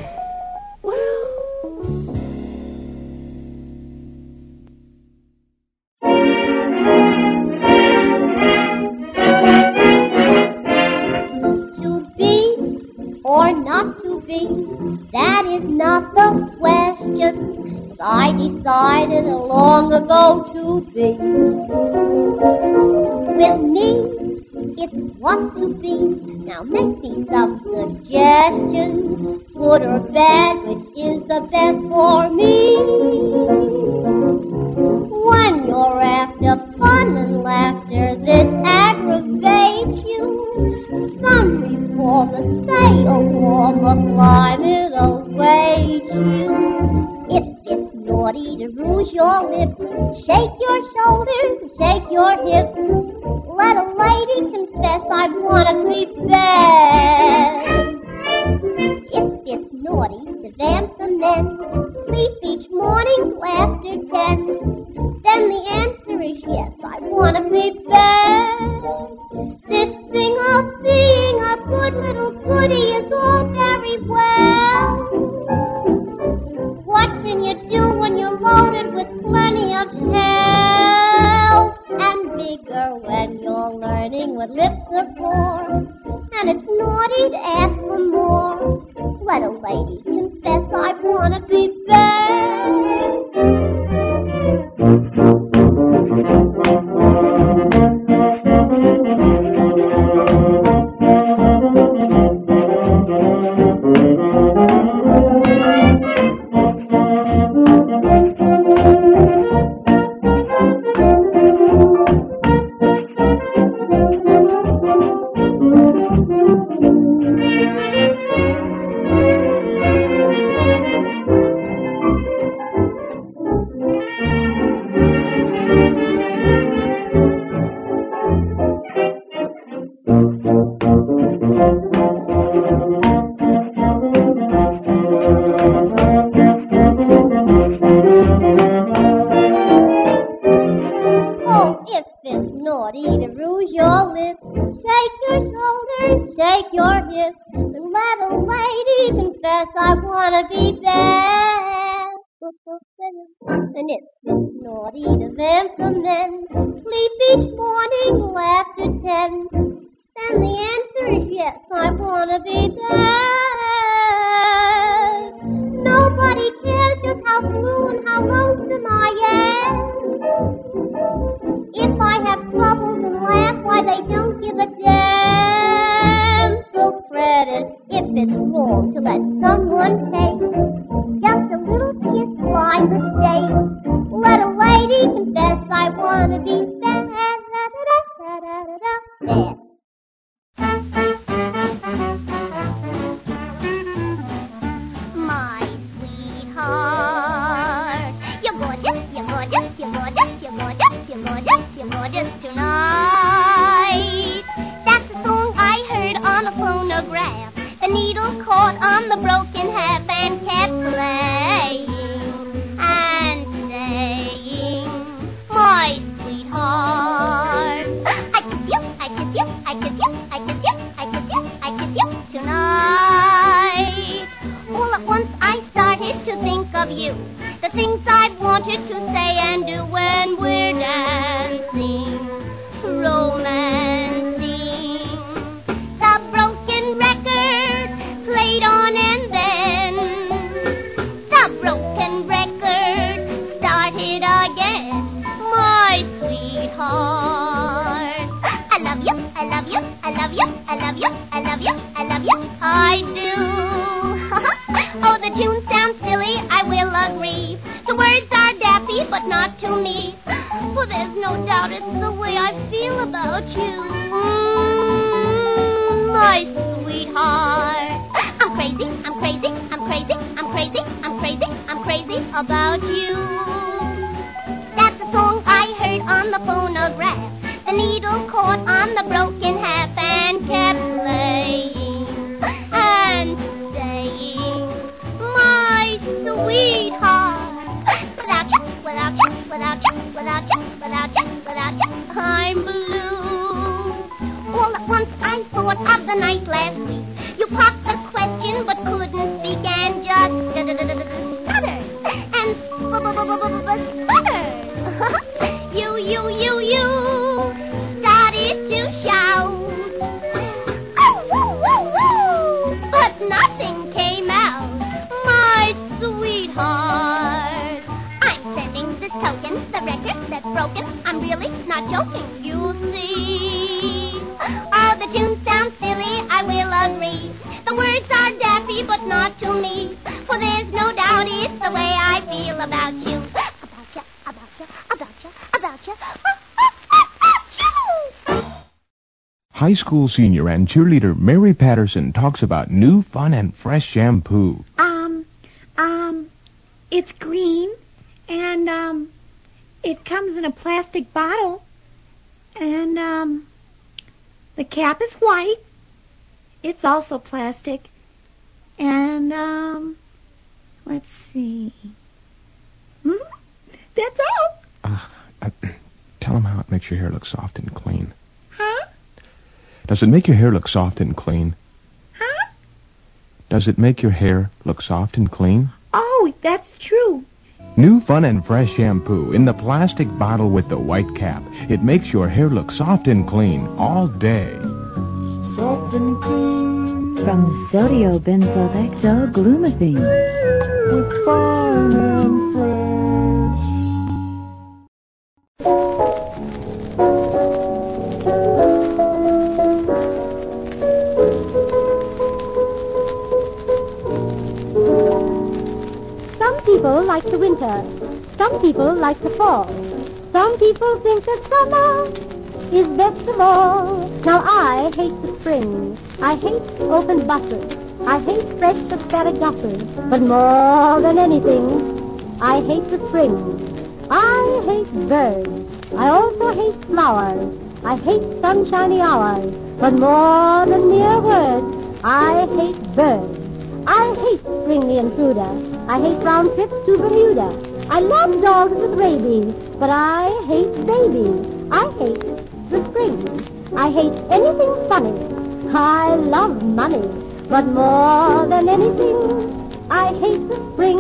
Or not to be, that is not the question. 'Cause I decided long ago to be. With me, it's what to be. Now make me some suggestions, good or bad, which is the best for me. When you're after fun and laughter, this aggravates you. Some reformers say a warmer climate awaits you. If it's naughty to rouge your lips, shake your shoulders, shake your hips. Let a lady confess I wanna be bad. If it's naughty to vamp the men, sleep each morning till after 10, then the answer is yes, I wanna be bad. This thing of being a good little goody is all very well. What can you do when you're loaded with plenty of help? And bigger when you're learning what lips are for. And it's naughty to ask for more. Let a lady confess I wanna be bad. And if it's naughty to vamp the men, sleep each morning till after 10, then the answer is yes, I wanna be bad. Nobody cares just how blue and how lonesome I am. If I have troubles and laugh, why they don't give a damn. it's wrong to let someone take just a little kiss by mistake. Let a lady confess I want to be bad. My sweetheart, you're gorgeous, you're gorgeous, you're gorgeous, you're gorgeous, you're gorgeous, you're gorgeous tonight. That's the song I heard on a phonograph. The needle caught on the broken half and kept playing and saying, my sweetheart, I kiss you, I kiss you, I kiss you, I kiss you, I kiss you, I kiss you tonight. All at once I started to think of you, the things I wanted to say and do when we're dancing, romancing. The broken record played on and then the broken record started again. My sweetheart, I love you, I love you, I love you, I love you, I love you, I love you, I do. Oh, the tune sounds silly, I will agree. The words are daffy, but not to me. For there's no doubt it's the way I feel about you. My sweetheart, I'm crazy, I'm crazy, I'm crazy, I'm crazy, I'm crazy, I'm crazy about you. That's the song I heard on the phonograph. The needle caught on the broken half and kept playing and saying, my sweetheart, without you, without you, without you, without you, without you, without you, I'm blue. All at once I thought of the night last week. You popped the question but couldn't speak and just stuttered and sputtered. You started to shout, but nothing came out. My sweetheart, I'm sending this token, the record that's broken. I'm really not joking, you see. Oh, the tune sounds silly, I will agree. The words are daffy, but not to me. For there's no doubt it's the way I feel about you. About you, about you, about you, about you. High school senior and cheerleader Mary Patterson talks about new, fun, and fresh shampoo. It's green, and, it comes in a plastic bottle, and, the cap is white. It's also plastic, and, let's see. That's all. Tell him how it makes your hair look soft and clean. Huh? Does it make your hair look soft and clean? Huh? Does it make your hair look soft and clean? Oh, that's true. New fun and fresh shampoo in the plastic bottle with the white cap. It makes your hair look soft and clean all day. Soft and clean. From Sodio Benzoylecto Glumethine. With fun and fresh. Some people like the winter. Some people like the fall. Some people think that summer is best of all. Now I hate the spring. I hate open buses. I hate fresh asparagus. But more than anything, I hate the spring. I hate birds. I also hate flowers. I hate sunshiny hours. But more than mere words, I hate birds. I hate Spring the Intruder. I hate round trips to Bermuda. I love dogs with rabies, but I hate babies. I hate the spring. I hate anything funny. I love money, but more than anything, I hate the spring.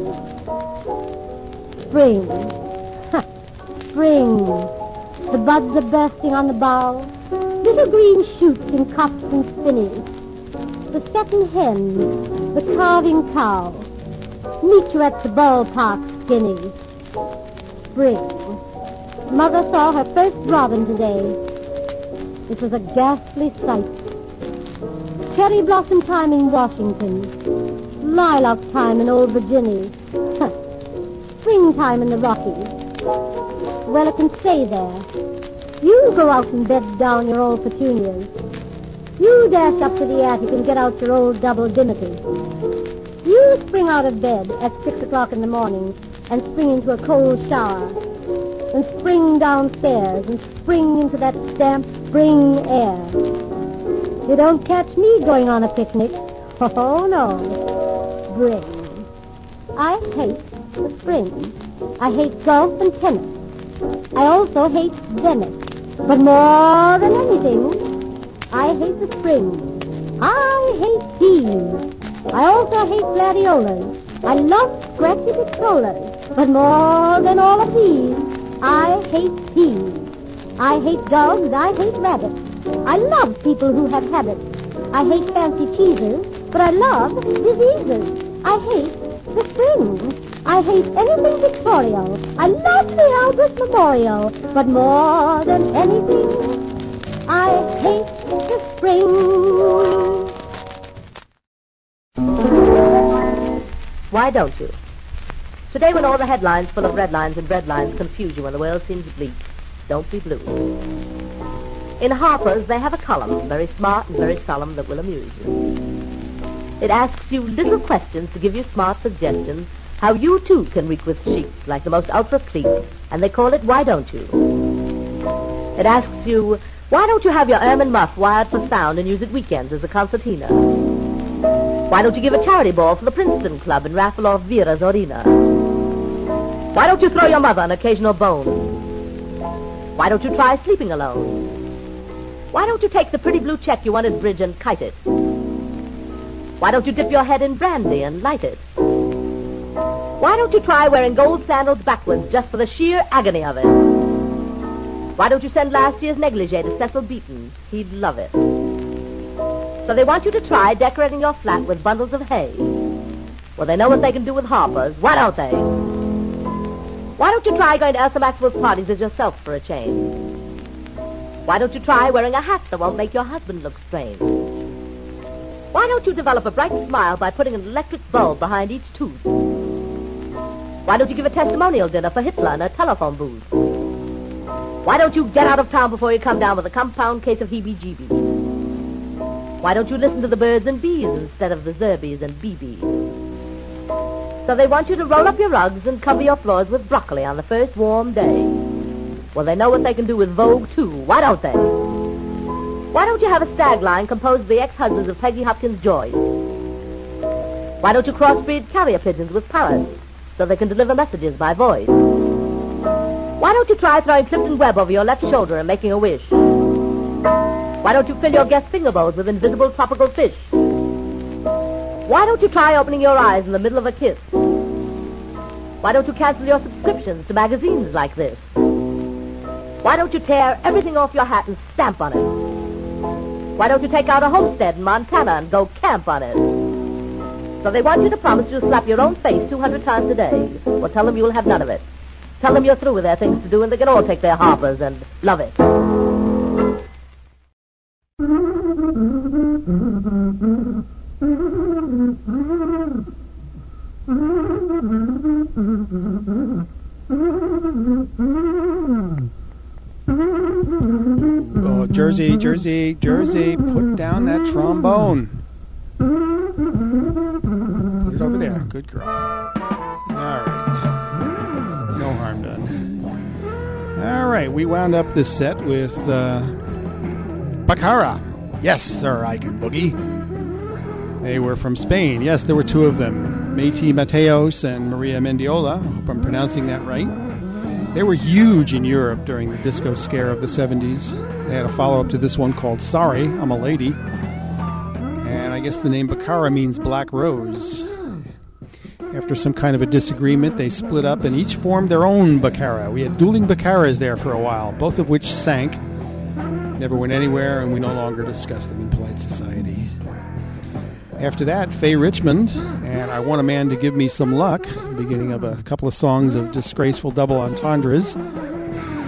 Spring. Spring. The buds are bursting on the bough. Little green shoots in cups and spinneys. The setting hen, the calving cow. Meet you at the ballpark, Skinny. Spring. Mother saw her first robin today. It was a ghastly sight. cherry blossom time in Washington, lilac time in Old Virginia, springtime in the Rockies. Well, it can stay there. You go out and bed down your old petunias. You dash up to the attic and get out your old double dimity. You spring out of bed at 6 o'clock in the morning and spring into a cold shower. And spring downstairs and spring into that damp spring air. You don't catch me going on a picnic. Oh, no. Spring. I hate the spring. I hate golf and tennis. I also hate Venice. But more than anything, I hate the spring. I hate teas. I also hate gladiolas. I love scratchy Victrolas. But more than all of these, I hate peas. I hate dogs. I hate rabbits. I love people who have habits. I hate fancy cheeses, but I love diseases. I hate the spring. I hate anything pictorial. I love the Albert Memorial. But more than anything, I hate the spring. Why don't you? Today, when all the headlines full of red lines and red lines confuse you and the world seems bleak, don't be blue. In Harper's, they have a column, very smart and very solemn, that will amuse you. It asks you little questions to give you smart suggestions how you, too, can reek with chic like the most ultra-clique, and they call it Why Don't You? It asks you, why don't you have your ermine muff wired for sound and use it weekends as a concertina? Why don't you give a charity ball for the Princeton Club and raffle off Vera Zorina? Why don't you throw your mother an occasional bone? Why don't you try sleeping alone? Why don't you take the pretty blue check you won at bridge and kite it? Why don't you dip your head in brandy and light it? Why don't you try wearing gold sandals backwards just for the sheer agony of it? Why don't you send last year's negligee to Cecil Beaton? He'd love it. So they want you to try decorating your flat with bundles of hay. Well, they know what they can do with Harper's. Why don't they? Why don't you try going to Elsa Maxwell's parties as yourself for a change? Why don't you try wearing a hat that won't make your husband look strange? Why don't you develop a bright smile by putting an electric bulb behind each tooth? Why don't you give a testimonial dinner for Hitler in a telephone booth? Why don't you get out of town before you come down with a compound case of heebie-jeebies? Why don't you listen to the birds and bees instead of the Zerbies and BBs? So they want you to roll up your rugs and cover your floors with broccoli on the first warm day. Well, they know what they can do with Vogue, too. Why don't they? Why don't you have a stag line composed of the ex-husbands of Peggy Hopkins Joyce? Why don't you crossbreed carrier pigeons with parrots so they can deliver messages by voice? Why don't you try throwing Clifton Webb over your left shoulder and making a wish? Why don't you fill your guest finger bowls with invisible tropical fish? Why don't you try opening your eyes in the middle of a kiss? Why don't you cancel your subscriptions to magazines like this? Why don't you tear everything off your hat and stamp on it? Why don't you take out a homestead in Montana and go camp on it? So they want you to promise you'll slap your own face 200 times a day. Well, tell them you'll have none of it. Tell them you're through with their things to do and they can all take their Harpers and love it. Oh, Jersey, Jersey, Jersey, put down that trombone. Put it over there. Good girl. All right. No harm done. All right, we wound up this set with Bacara. Yes, sir, I can boogie. They were from Spain. Yes, there were two of them, Maite Mateos and Maria Mendiola. I hope I'm pronouncing that right. They were huge in Europe during the disco scare of the 70s. They had a follow-up to this one called Sorry, I'm a Lady. And I guess the name Bacara means Black Rose. After some kind of a disagreement, they split up and each formed their own Bacara. We had dueling Bacaras there for a while, both of which sank, never went anywhere, and we no longer discuss them in polite society. After that, Faye Richmond and I Want a Man to Give Me Some Luck, beginning of a couple of songs of disgraceful double entendres.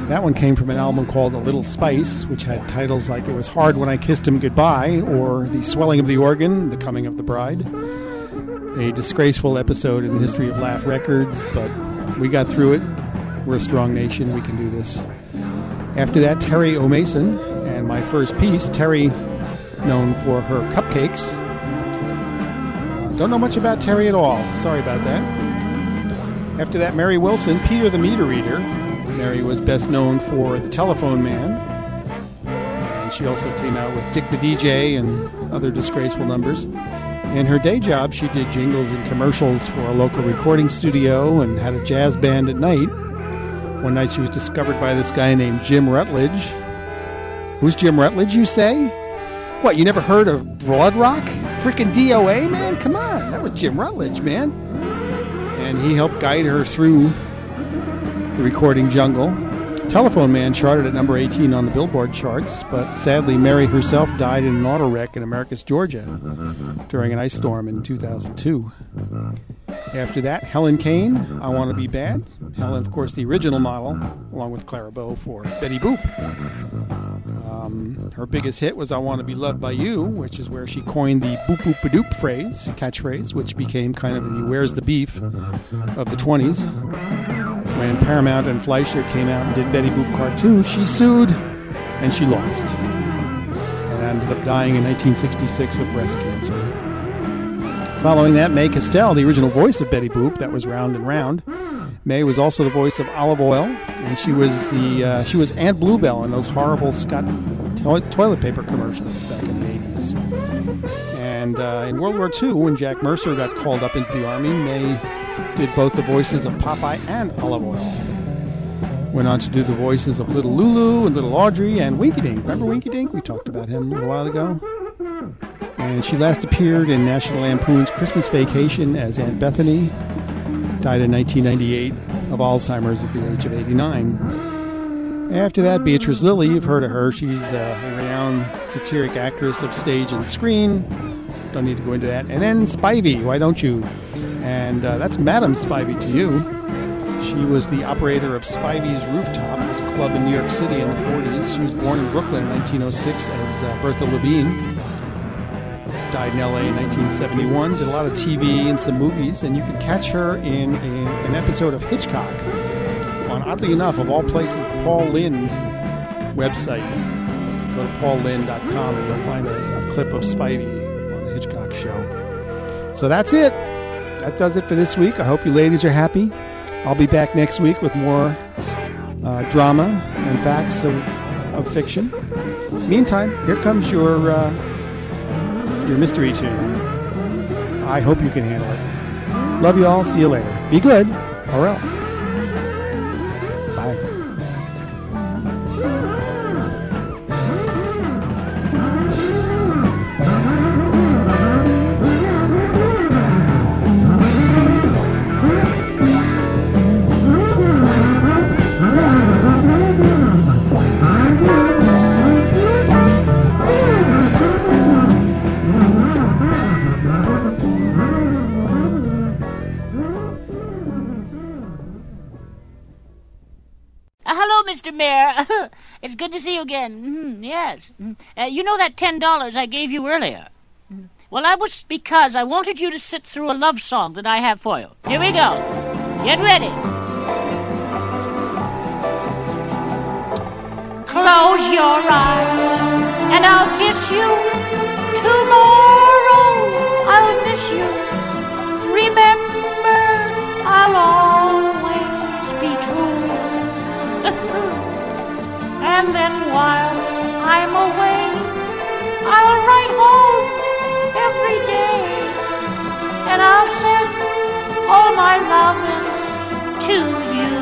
That one came from an album called A Little Spice, which had titles like It Was Hard When I Kissed Him Goodbye, or The Swelling of the Organ, The Coming of the Bride. A disgraceful episode in the history of Laugh Records, but we got through it. We're a strong nation. We can do this. After that, Terry O'Mason, and my first piece, Terry, known for her cupcakes. Don't know much about Terry at all. Sorry about that. After that, Mary Wilson, Peter the Meter Reader. Mary was best known for The Telephone Man. And she also came out with Dick the DJ and other disgraceful numbers. In her day job, she did jingles and commercials for a local recording studio and had a jazz band at night. One night she was discovered by this guy named Jim Rutledge. Who's Jim Rutledge, you say? What, you never heard of Broad Rock? Frickin' DOA, man? Come on, that was Jim Rutledge, man. And he helped guide her through the recording jungle. Telephone Man charted at number 18 on the Billboard charts, but sadly Mary herself died in an auto wreck in Americus, Georgia during an ice storm in 2002. After that, Helen Kane, I Want to Be Bad. Helen, of course, the original model, along with Clara Bow for Betty Boop. Her biggest hit was I Want to Be Loved by You, which is where she coined the boop-boop-a-doop catchphrase, which became kind of the Where's the Beef of the 20s. When Paramount and Fleischer came out and did Betty Boop cartoons, she sued, and she lost. And ended up dying in 1966 of breast cancer. Following that, May Castell, the original voice of Betty Boop, that was Round and Round. May was also the voice of Olive Oil, and she was Aunt Bluebell in those horrible Scott toilet paper commercials back in the 80s. And in World War II, when Jack Mercer got called up into the Army, May did both the voices of Popeye and Olive Oil. Went on to do the voices of Little Lulu and Little Audrey and Winky Dink. Remember Winky Dink? We talked about him a little while ago. And she last appeared in National Lampoon's Christmas Vacation as Aunt Bethany. Died in 1998 of Alzheimer's at the age of 89. After that, Beatrice Lillie, you've heard of her. She's a renowned satiric actress of stage and screen. Don't need to go into that. And then Spivey, why don't you? And that's Madam Spivey to you. She was the operator of Spivey's Rooftop. It was a club in New York City in the 40s. She was born in Brooklyn in 1906 as Bertha Levine. Died in L.A. in 1971. Did a lot of TV and some movies. And you can catch her in an episode of Hitchcock on, oddly enough, of all places, the Paul Lynde website. Go to paullynde.com and you'll find a clip of Spivey on the Hitchcock show. So that's it. That does it for this week. I hope you ladies are happy. I'll be back next week with more drama and facts of fiction. Meantime, here comes your mystery tune. I hope you can handle it. Love you all. See you later. Be good, or else. Bye. Mr. Mayor. It's good to see you again. Yes. You know that $10 I gave you earlier? Well, that was because I wanted you to sit through a love song that I have for you. Here we go. Get ready. Close your eyes and I'll kiss you. Tomorrow I'll miss you. Remember, I'll always be true. And then while I'm away, I'll write home every day, and I'll send all my loving to you.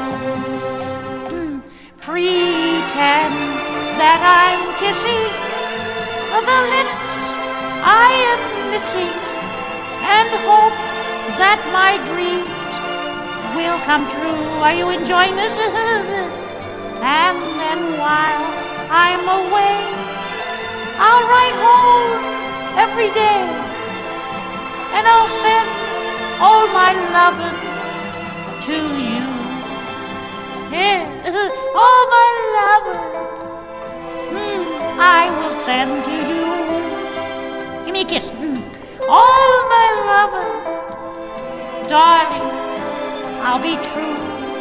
Pretend that I'm kissing the lips I am missing, and hope that my dreams will come true. Are you enjoying this? And then while I'm away, I'll write home every day, and I'll send all my loving to you. Oh, my lover, I will send to you. Give me a kiss. Oh, my lover, darling, I'll be true.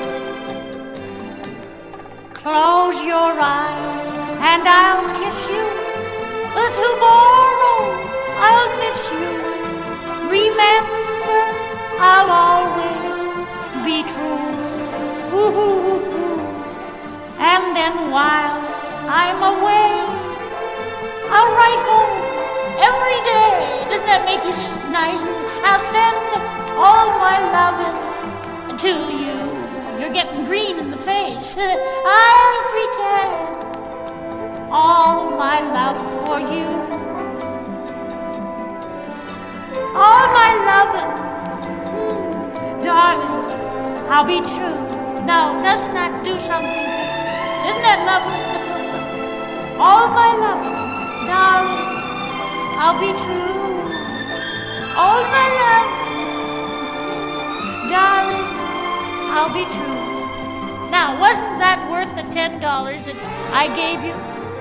Close your eyes and I'll kiss you. Tomorrow I'll miss you. Remember, I'll always be true. And then while I'm away, I'll write home every day. Doesn't that make you nice? I'll send all my loving to you. You're getting green in the face. I'll pretend all my love for you. All my loving, darling, I'll be true. No, doesn't that do something to you? Isn't that lovely? All my loving, darling, I'll be true. All my love, darling, I'll be true. Now, wasn't that worth the $10 that I gave you?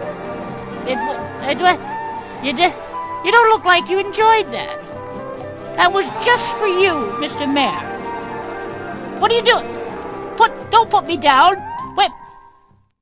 You don't look like you enjoyed that. That was just for you, Mr. Mayor. What are you doing? Don't put me down.